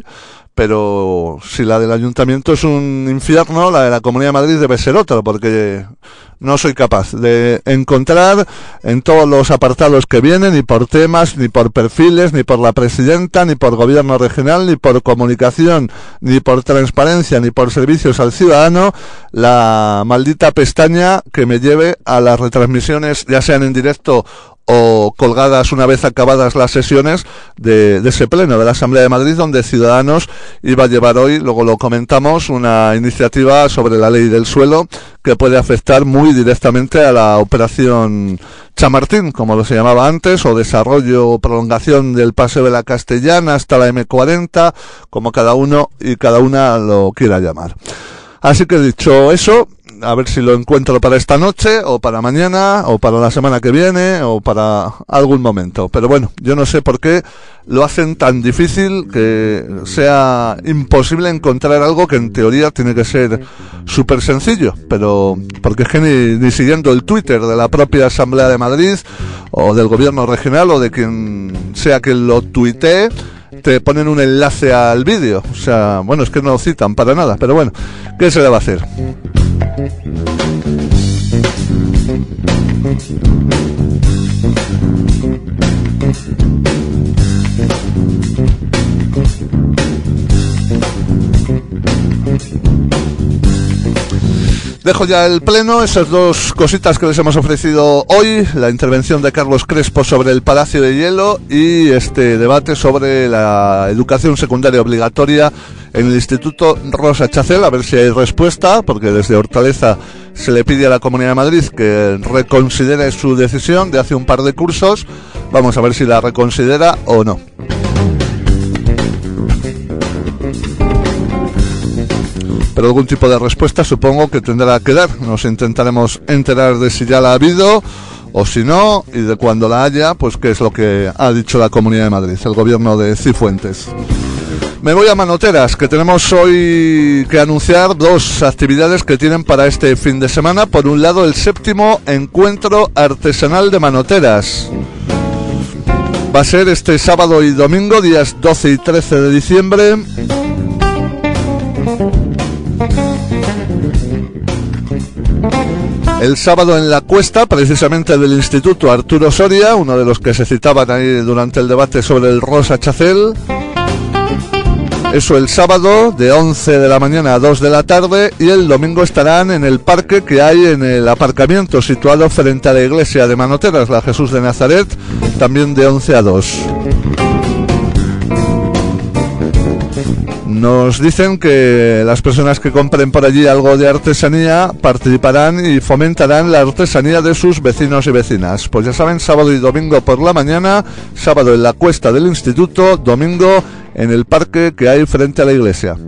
Pero si la del ayuntamiento es un infierno, la de la Comunidad de Madrid debe ser otra, porque no soy capaz de encontrar en todos los apartados que vienen, ni por temas, ni por perfiles, ni por la presidenta, ni por gobierno regional, ni por comunicación, ni por transparencia, ni por servicios al ciudadano, la maldita pestaña que me lleve a las retransmisiones, ya sean en directo o colgadas una vez acabadas las sesiones de, de ese pleno de la Asamblea de Madrid, donde Ciudadanos iba a llevar hoy, luego lo comentamos, una iniciativa sobre la ley del suelo que puede afectar muy directamente a la operación Chamartín, como lo se llamaba antes, o desarrollo o prolongación del Paseo de la Castellana hasta la eme cuarenta, como cada uno y cada una lo quiera llamar. Así que dicho eso, a ver si lo encuentro para esta noche, o para mañana, o para la semana que viene, o para algún momento. Pero bueno, yo no sé por qué lo hacen tan difícil que sea imposible encontrar algo que en teoría tiene que ser súper sencillo. Pero porque es que ni, ni siguiendo el Twitter de la propia Asamblea de Madrid, o del gobierno regional, o de quien sea que lo tuitee, te ponen un enlace al vídeo. O sea, bueno, es que no lo citan para nada. Pero bueno, ¿qué se le va a hacer? Dejo ya el pleno, esas dos cositas que les hemos ofrecido hoy, la intervención de Carlos Crespo sobre el Palacio de Hielo y este debate sobre la educación secundaria obligatoria en el Instituto Rosa Chacel, a ver si hay respuesta, porque desde Hortaleza se le pide a la Comunidad de Madrid que reconsidere su decisión de hace un par de cursos. Vamos a ver si la reconsidera o no. pero algún tipo de respuesta supongo que tendrá que dar. Nos intentaremos enterar de si ya la ha habido o si no, y de cuando la haya, pues qué es lo que ha dicho la Comunidad de Madrid, el gobierno de Cifuentes. Me voy a Manoteras, que tenemos hoy que anunciar dos actividades que tienen para este fin de semana. Por un lado, el séptimo encuentro artesanal de Manoteras. Va a ser este sábado y domingo, días doce y trece de diciembre. El sábado en la Cuesta, precisamente del Instituto Arturo Soria, uno de los que se citaban ahí durante el debate sobre el Rosa Chacel. Eso el sábado de once de la mañana a dos de la tarde, y el domingo estarán en el parque que hay en el aparcamiento situado frente a la iglesia de Manoteras, la Jesús de Nazaret, también de once a dos. Nos dicen que las personas que compren por allí algo de artesanía participarán y fomentarán la artesanía de sus vecinos y vecinas. Pues ya saben, sábado y domingo por la mañana, sábado en la Cuesta del Instituto, domingo en el parque que hay frente a la iglesia.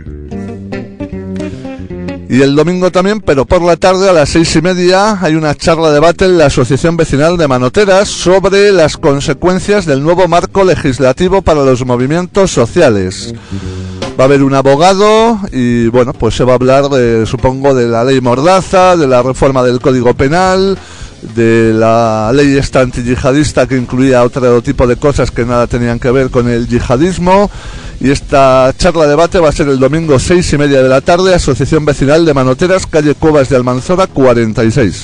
Y el domingo también, pero por la tarde a las seis y media, hay una charla debate en la Asociación Vecinal de Manoteras sobre las consecuencias del nuevo marco legislativo para los movimientos sociales. Va a haber un abogado y bueno, pues se va a hablar de, supongo, de la ley Mordaza, de la reforma del Código Penal, de la ley esta antiyihadista que incluía otro tipo de cosas que nada tenían que ver con el yihadismo. Y esta charla debate va a ser el domingo seis y media de la tarde, Asociación Vecinal de Manoteras, calle Cuevas de Almanzora cuarenta y seis.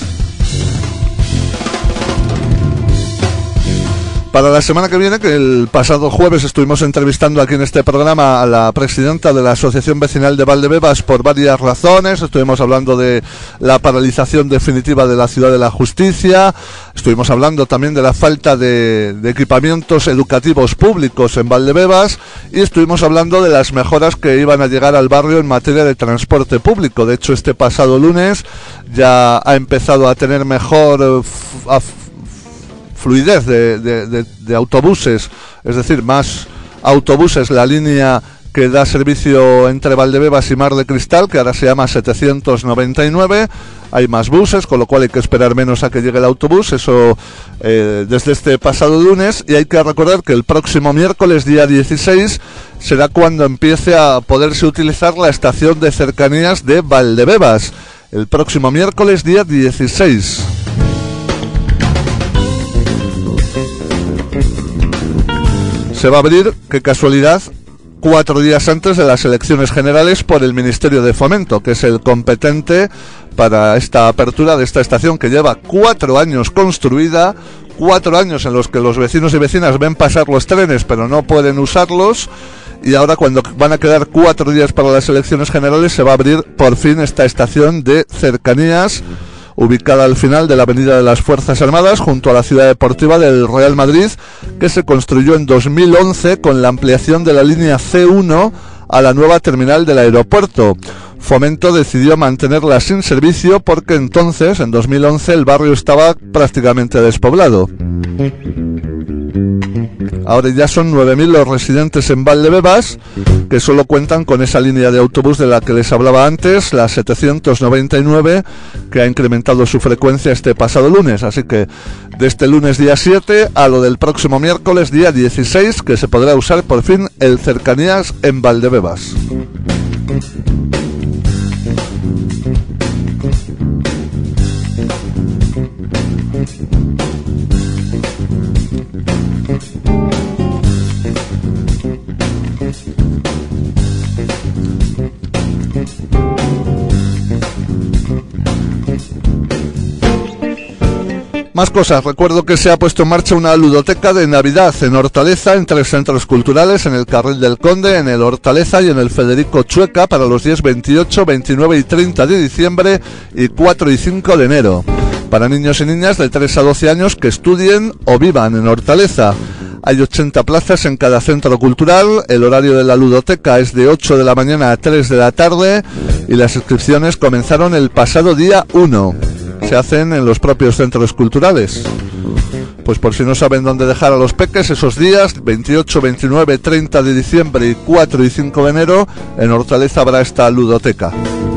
Para la semana que viene, que el pasado jueves estuvimos entrevistando aquí en este programa a la presidenta de la Asociación Vecinal de Valdebebas por varias razones. Estuvimos hablando de la paralización definitiva de la Ciudad de la Justicia, estuvimos hablando también de la falta de, de equipamientos educativos públicos en Valdebebas, y estuvimos hablando de las mejoras que iban a llegar al barrio en materia de transporte público. De hecho, este pasado lunes ya ha empezado a tener mejor a, fluidez de, de, de, de autobuses, es decir, más autobuses, la línea que da servicio entre Valdebebas y Mar de Cristal, que ahora se llama setecientos noventa y nueve. Hay más buses, con lo cual hay que esperar menos a que llegue el autobús, eso eh, desde este pasado lunes. Y hay que recordar que el próximo miércoles, día dieciséis, será cuando empiece a poderse utilizar la estación de cercanías de Valdebebas. El próximo miércoles, día dieciséis. Se va a abrir, qué casualidad, cuatro días antes de las elecciones generales por el Ministerio de Fomento, que es el competente para esta apertura de esta estación que lleva cuatro años construida, cuatro años en los que los vecinos y vecinas ven pasar los trenes pero no pueden usarlos, y ahora cuando van a quedar cuatro días para las elecciones generales se va a abrir por fin esta estación de cercanías, ubicada al final de la Avenida de las Fuerzas Armadas, junto a la Ciudad Deportiva del Real Madrid, que se construyó en dos mil once con la ampliación de la línea ce uno a la nueva terminal del aeropuerto. Fomento decidió mantenerla sin servicio porque entonces, en dos mil once, el barrio estaba prácticamente despoblado. Ahora ya son nueve mil los residentes en Valdebebas que solo cuentan con esa línea de autobús de la que les hablaba antes, la setecientos noventa y nueve, que ha incrementado su frecuencia este pasado lunes. Así que de este lunes día siete a lo del próximo miércoles día dieciséis, que se podrá usar por fin el Cercanías en Valdebebas. Más cosas. Recuerdo que se ha puesto en marcha una ludoteca de Navidad en Hortaleza, en tres centros culturales, en el Carril del Conde, en el Hortaleza y en el Federico Chueca, para los días veintiocho, veintinueve y treinta de diciembre y cuatro y cinco de enero. Para niños y niñas de tres a doce años que estudien o vivan en Hortaleza. Hay ochenta plazas en cada centro cultural. El horario de la ludoteca es de ocho de la mañana a tres de la tarde y las inscripciones comenzaron el pasado día uno. Se hacen en los propios centros culturales. pues por si no saben dónde dejar a los peques esos días, veintiocho, veintinueve, treinta de diciembre y cuatro y cinco de enero, en Hortaleza habrá esta ludoteca.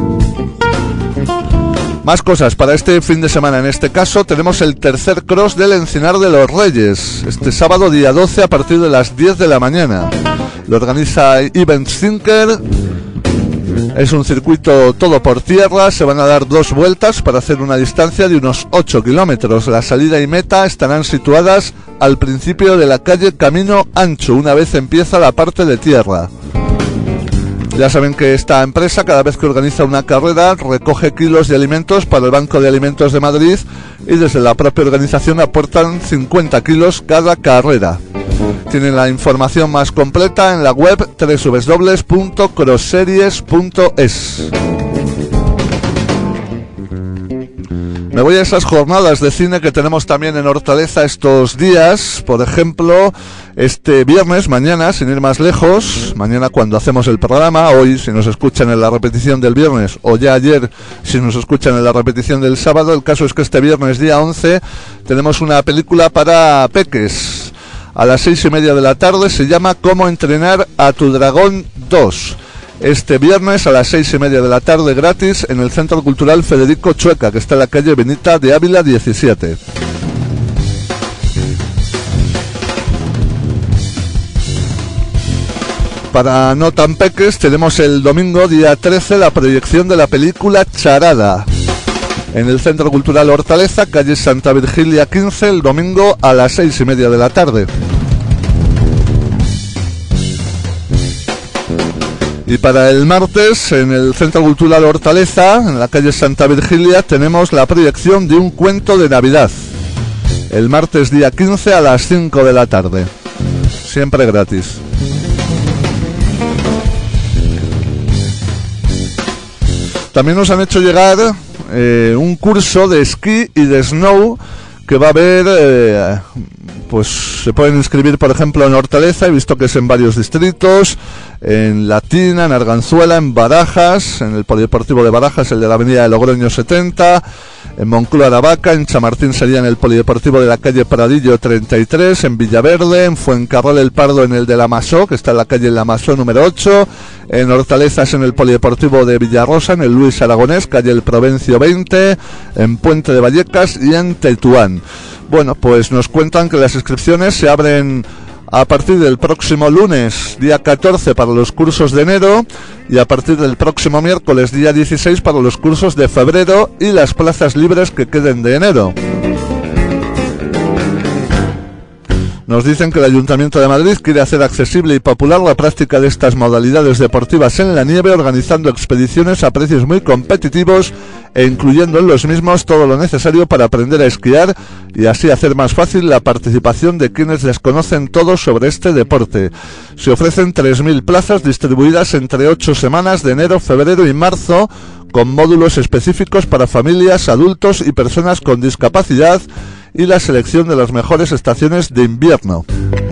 Más cosas para este fin de semana. En este caso tenemos el tercer cross del Encinar de los Reyes, este sábado día doce a partir de las diez de la mañana. Lo organiza Event Thinker. Es un circuito todo por tierra, se van a dar dos vueltas para hacer una distancia de unos ocho kilómetros. La salida y meta estarán situadas al principio de la calle Camino Ancho, una vez empieza la parte de tierra. Ya saben que esta empresa, cada vez que organiza una carrera, recoge kilos de alimentos para el Banco de Alimentos de Madrid y desde la propia organización aportan cincuenta kilos cada carrera. Tienen la información más completa en la web doble u doble u doble u punto crossseries punto es. Me voy a esas jornadas de cine que tenemos también en Hortaleza estos días. Por ejemplo, este viernes, mañana, sin ir más lejos, mañana cuando hacemos el programa, hoy si nos escuchan en la repetición del viernes, o ya ayer si nos escuchan en la repetición del sábado, el caso es que este viernes, día once, tenemos una película para peques. A las seis y media de la tarde, se llama Cómo entrenar a tu dragón dos. Este viernes a las seis y media de la tarde, gratis, en el Centro Cultural Federico Chueca, que está en la calle Benita de Ávila diecisiete. Para no tan peques, tenemos el domingo, día trece, la proyección de la película Charada. En el Centro Cultural Hortaleza, calle Santa Virgilia quince, el domingo a las seis y media de la tarde. Y para el martes, en el Centro Cultural Hortaleza, en la calle Santa Virgilia, tenemos la proyección de un cuento de Navidad. El martes día quince a las cinco de la tarde. Siempre gratis. También nos han hecho llegar eh, un curso de esquí y de snow que va a haber, eh, pues se pueden inscribir por ejemplo en Hortaleza, he visto que es en varios distritos, en Latina, en Arganzuela, en Barajas, en el Polideportivo de Barajas, el de la avenida de Logroño setenta, en Moncloa Aravaca, en Chamartín sería en el Polideportivo de la calle Pradillo treinta y tres, en Villaverde, en Fuencarral el Pardo en el de la Masó, que está en la calle La Masó número ocho, en Hortaleza es en el Polideportivo de Villarrosa, en el Luis Aragonés, calle El Provencio veinte, en Puente de Vallecas y en Tetuán. Bueno, pues nos cuentan que las inscripciones se abren a partir del próximo lunes, día catorce, para los cursos de enero, y a partir del próximo miércoles, día dieciséis, para los cursos de febrero y las plazas libres que queden de enero. Nos dicen que el Ayuntamiento de Madrid quiere hacer accesible y popular la práctica de estas modalidades deportivas en la nieve, organizando expediciones a precios muy competitivos e incluyendo en los mismos todo lo necesario para aprender a esquiar y así hacer más fácil la participación de quienes desconocen todo sobre este deporte. Se ofrecen tres mil plazas distribuidas entre ocho semanas de enero, febrero y marzo, con módulos específicos para familias, adultos y personas con discapacidad, y la selección de las mejores estaciones de invierno.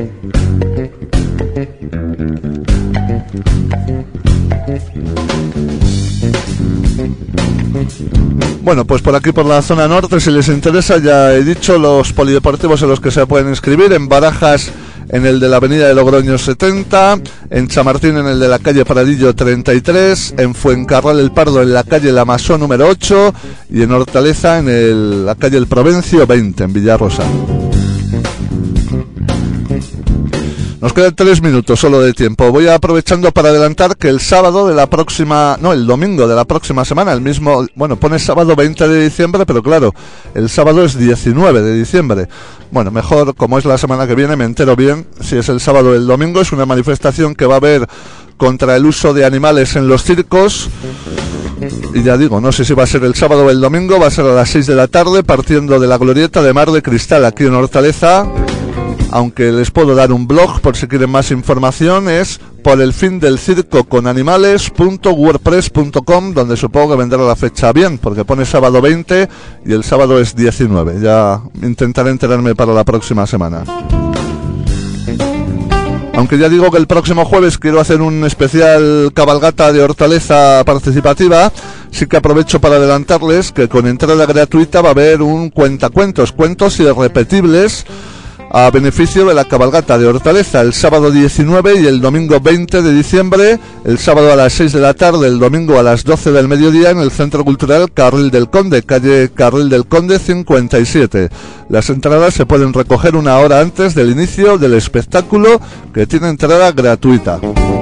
Bueno, pues por aquí por la zona norte, si les interesa, ya he dicho los polideportivos en los que se pueden inscribir: en Barajas en el de la avenida de Logroño setenta, en Chamartín en el de la calle Pradillo treinta y tres, en Fuencarral el Pardo en la calle La Masó número ocho y en Hortaleza en el, la calle El Provencio veinte, en Villarrosa. Nos quedan tres minutos solo de tiempo. Voy aprovechando para adelantar que el sábado de la próxima... No, el domingo de la próxima semana, el mismo... Bueno, pone sábado veinte de diciembre, pero claro, el sábado es diecinueve de diciembre. Bueno, mejor, como es la semana que viene, me entero bien si es el sábado o el domingo. Es una manifestación que va a haber contra el uso de animales en los circos. Y ya digo, no sé si va a ser el sábado o el domingo. Va a ser a las seis de la tarde, partiendo de la glorieta de Mar de Cristal, aquí en Hortaleza. Aunque les puedo dar un blog por si quieren más información, es por el fin del circo con animales punto wordpress punto com, donde supongo que vendrá la fecha bien, porque pone sábado veinte y el sábado es diecinueve. Ya intentaré enterarme para la próxima semana. Aunque ya digo que el próximo jueves quiero hacer un especial cabalgata de hortaleza participativa, sí que aprovecho para adelantarles que con entrada gratuita va a haber un cuentacuentos, cuentos irrepetibles a beneficio de la cabalgata de hortaleza el sábado diecinueve y el domingo veinte de diciembre, el sábado a las seis de la tarde, el domingo a las doce del mediodía en el Centro Cultural Carril del Conde, calle Carril del Conde cincuenta y siete. Las entradas se pueden recoger una hora antes del inicio del espectáculo, que tiene entrada gratuita.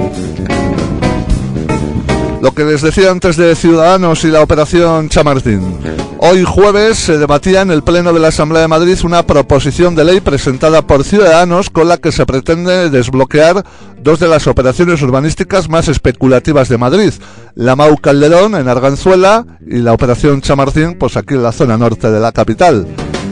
Lo que les decía antes de Ciudadanos y la operación Chamartín. Hoy jueves se debatía en el Pleno de la Asamblea de Madrid una proposición de ley presentada por Ciudadanos con la que se pretende desbloquear dos de las operaciones urbanísticas más especulativas de Madrid. La Mau Calderón en Arganzuela y la operación Chamartín pues aquí en la zona norte de la capital.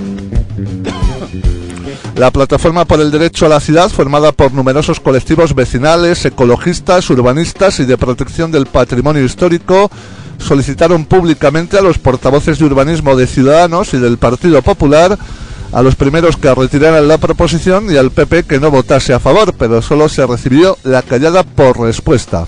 La Plataforma por el Derecho a la Ciudad, formada por numerosos colectivos vecinales, ecologistas, urbanistas y de protección del patrimonio histórico, solicitaron públicamente a los portavoces de urbanismo de Ciudadanos y del Partido Popular, a los primeros que retiraran la proposición y al P P que no votase a favor, pero solo se recibió la callada por respuesta.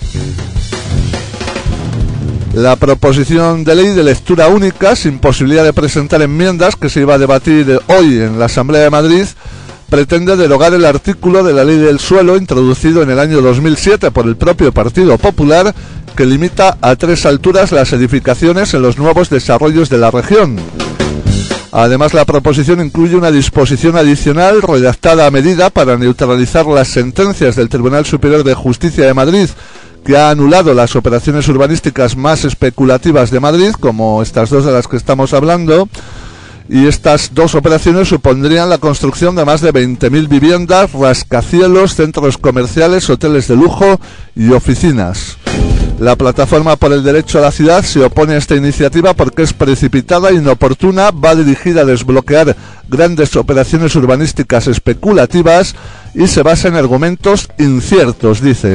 La proposición de ley de lectura única, sin posibilidad de presentar enmiendas, que se iba a debatir hoy en la Asamblea de Madrid, pretende derogar el artículo de la Ley del Suelo introducido en el año dos mil siete por el propio Partido Popular, que limita a tres alturas las edificaciones en los nuevos desarrollos de la región. Además, la proposición incluye una disposición adicional redactada a medida para neutralizar las sentencias del Tribunal Superior de Justicia de Madrid, que ha anulado las operaciones urbanísticas más especulativas de Madrid, como estas dos de las que estamos hablando, y estas dos operaciones supondrían la construcción de más de veinte mil viviendas, rascacielos, centros comerciales, hoteles de lujo y oficinas. La Plataforma por el Derecho a la Ciudad se opone a esta iniciativa porque es precipitada e inoportuna, va dirigida a desbloquear grandes operaciones urbanísticas especulativas y se basa en argumentos inciertos, dice.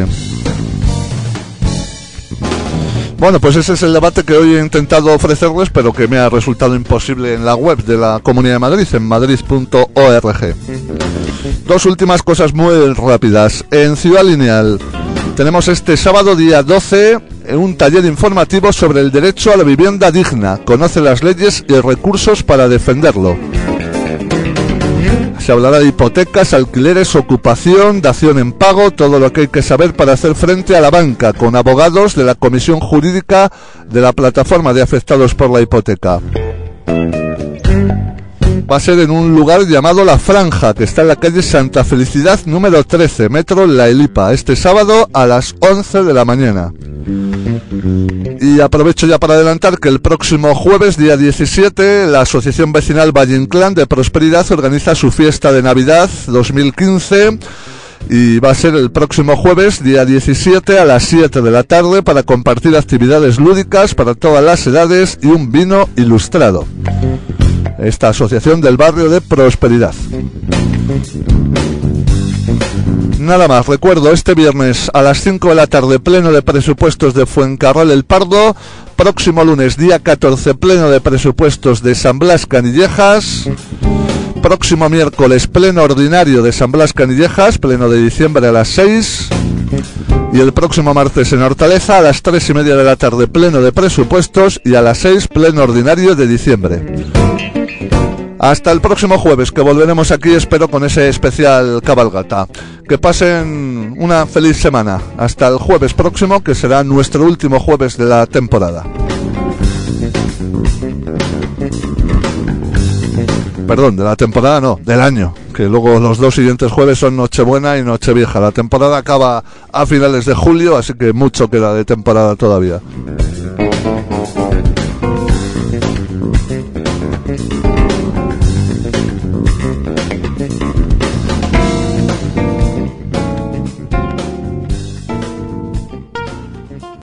Bueno, pues ese es el debate que hoy he intentado ofrecerles, pero que me ha resultado imposible en la web de la Comunidad de Madrid, en madrid punto org. Dos últimas cosas muy rápidas. En Ciudad Lineal tenemos este sábado, día doce, un taller informativo sobre el derecho a la vivienda digna. Conoce las leyes y recursos para defenderlo. Se hablará de hipotecas, alquileres, ocupación, dación en pago, todo lo que hay que saber para hacer frente a la banca, con abogados de la Comisión Jurídica de la Plataforma de Afectados por la Hipoteca. Va a ser en un lugar llamado La Franja, que está en la calle Santa Felicidad número trece, metro La Elipa, este sábado a las once de la mañana. Y aprovecho ya para adelantar que el próximo jueves, día diecisiete, la Asociación Vecinal Valle Inclán de Prosperidad organiza su fiesta de Navidad dos mil quince y va a ser el próximo jueves, día diecisiete, a las siete de la tarde, para compartir actividades lúdicas para todas las edades y un vino ilustrado. Esta asociación del barrio de Prosperidad. Nada más, recuerdo, este viernes a las cinco de la tarde, pleno de presupuestos de Fuencarral El Pardo. Próximo lunes, día catorce, pleno de presupuestos de San Blas Canillejas. Próximo miércoles, pleno ordinario de San Blas Canillejas, pleno de diciembre a las seis. Y el próximo martes en Hortaleza, a las tres y media de la tarde, pleno de presupuestos, y a las seis, pleno ordinario de diciembre. Hasta el próximo jueves, que volveremos aquí, espero, con ese especial cabalgata. Que pasen una feliz semana. Hasta el jueves próximo, que será nuestro último jueves de la temporada. Perdón, de la temporada no, del año. Que luego los dos siguientes jueves son Nochebuena y Nochevieja. La temporada acaba a finales de julio, así que mucho queda de temporada todavía.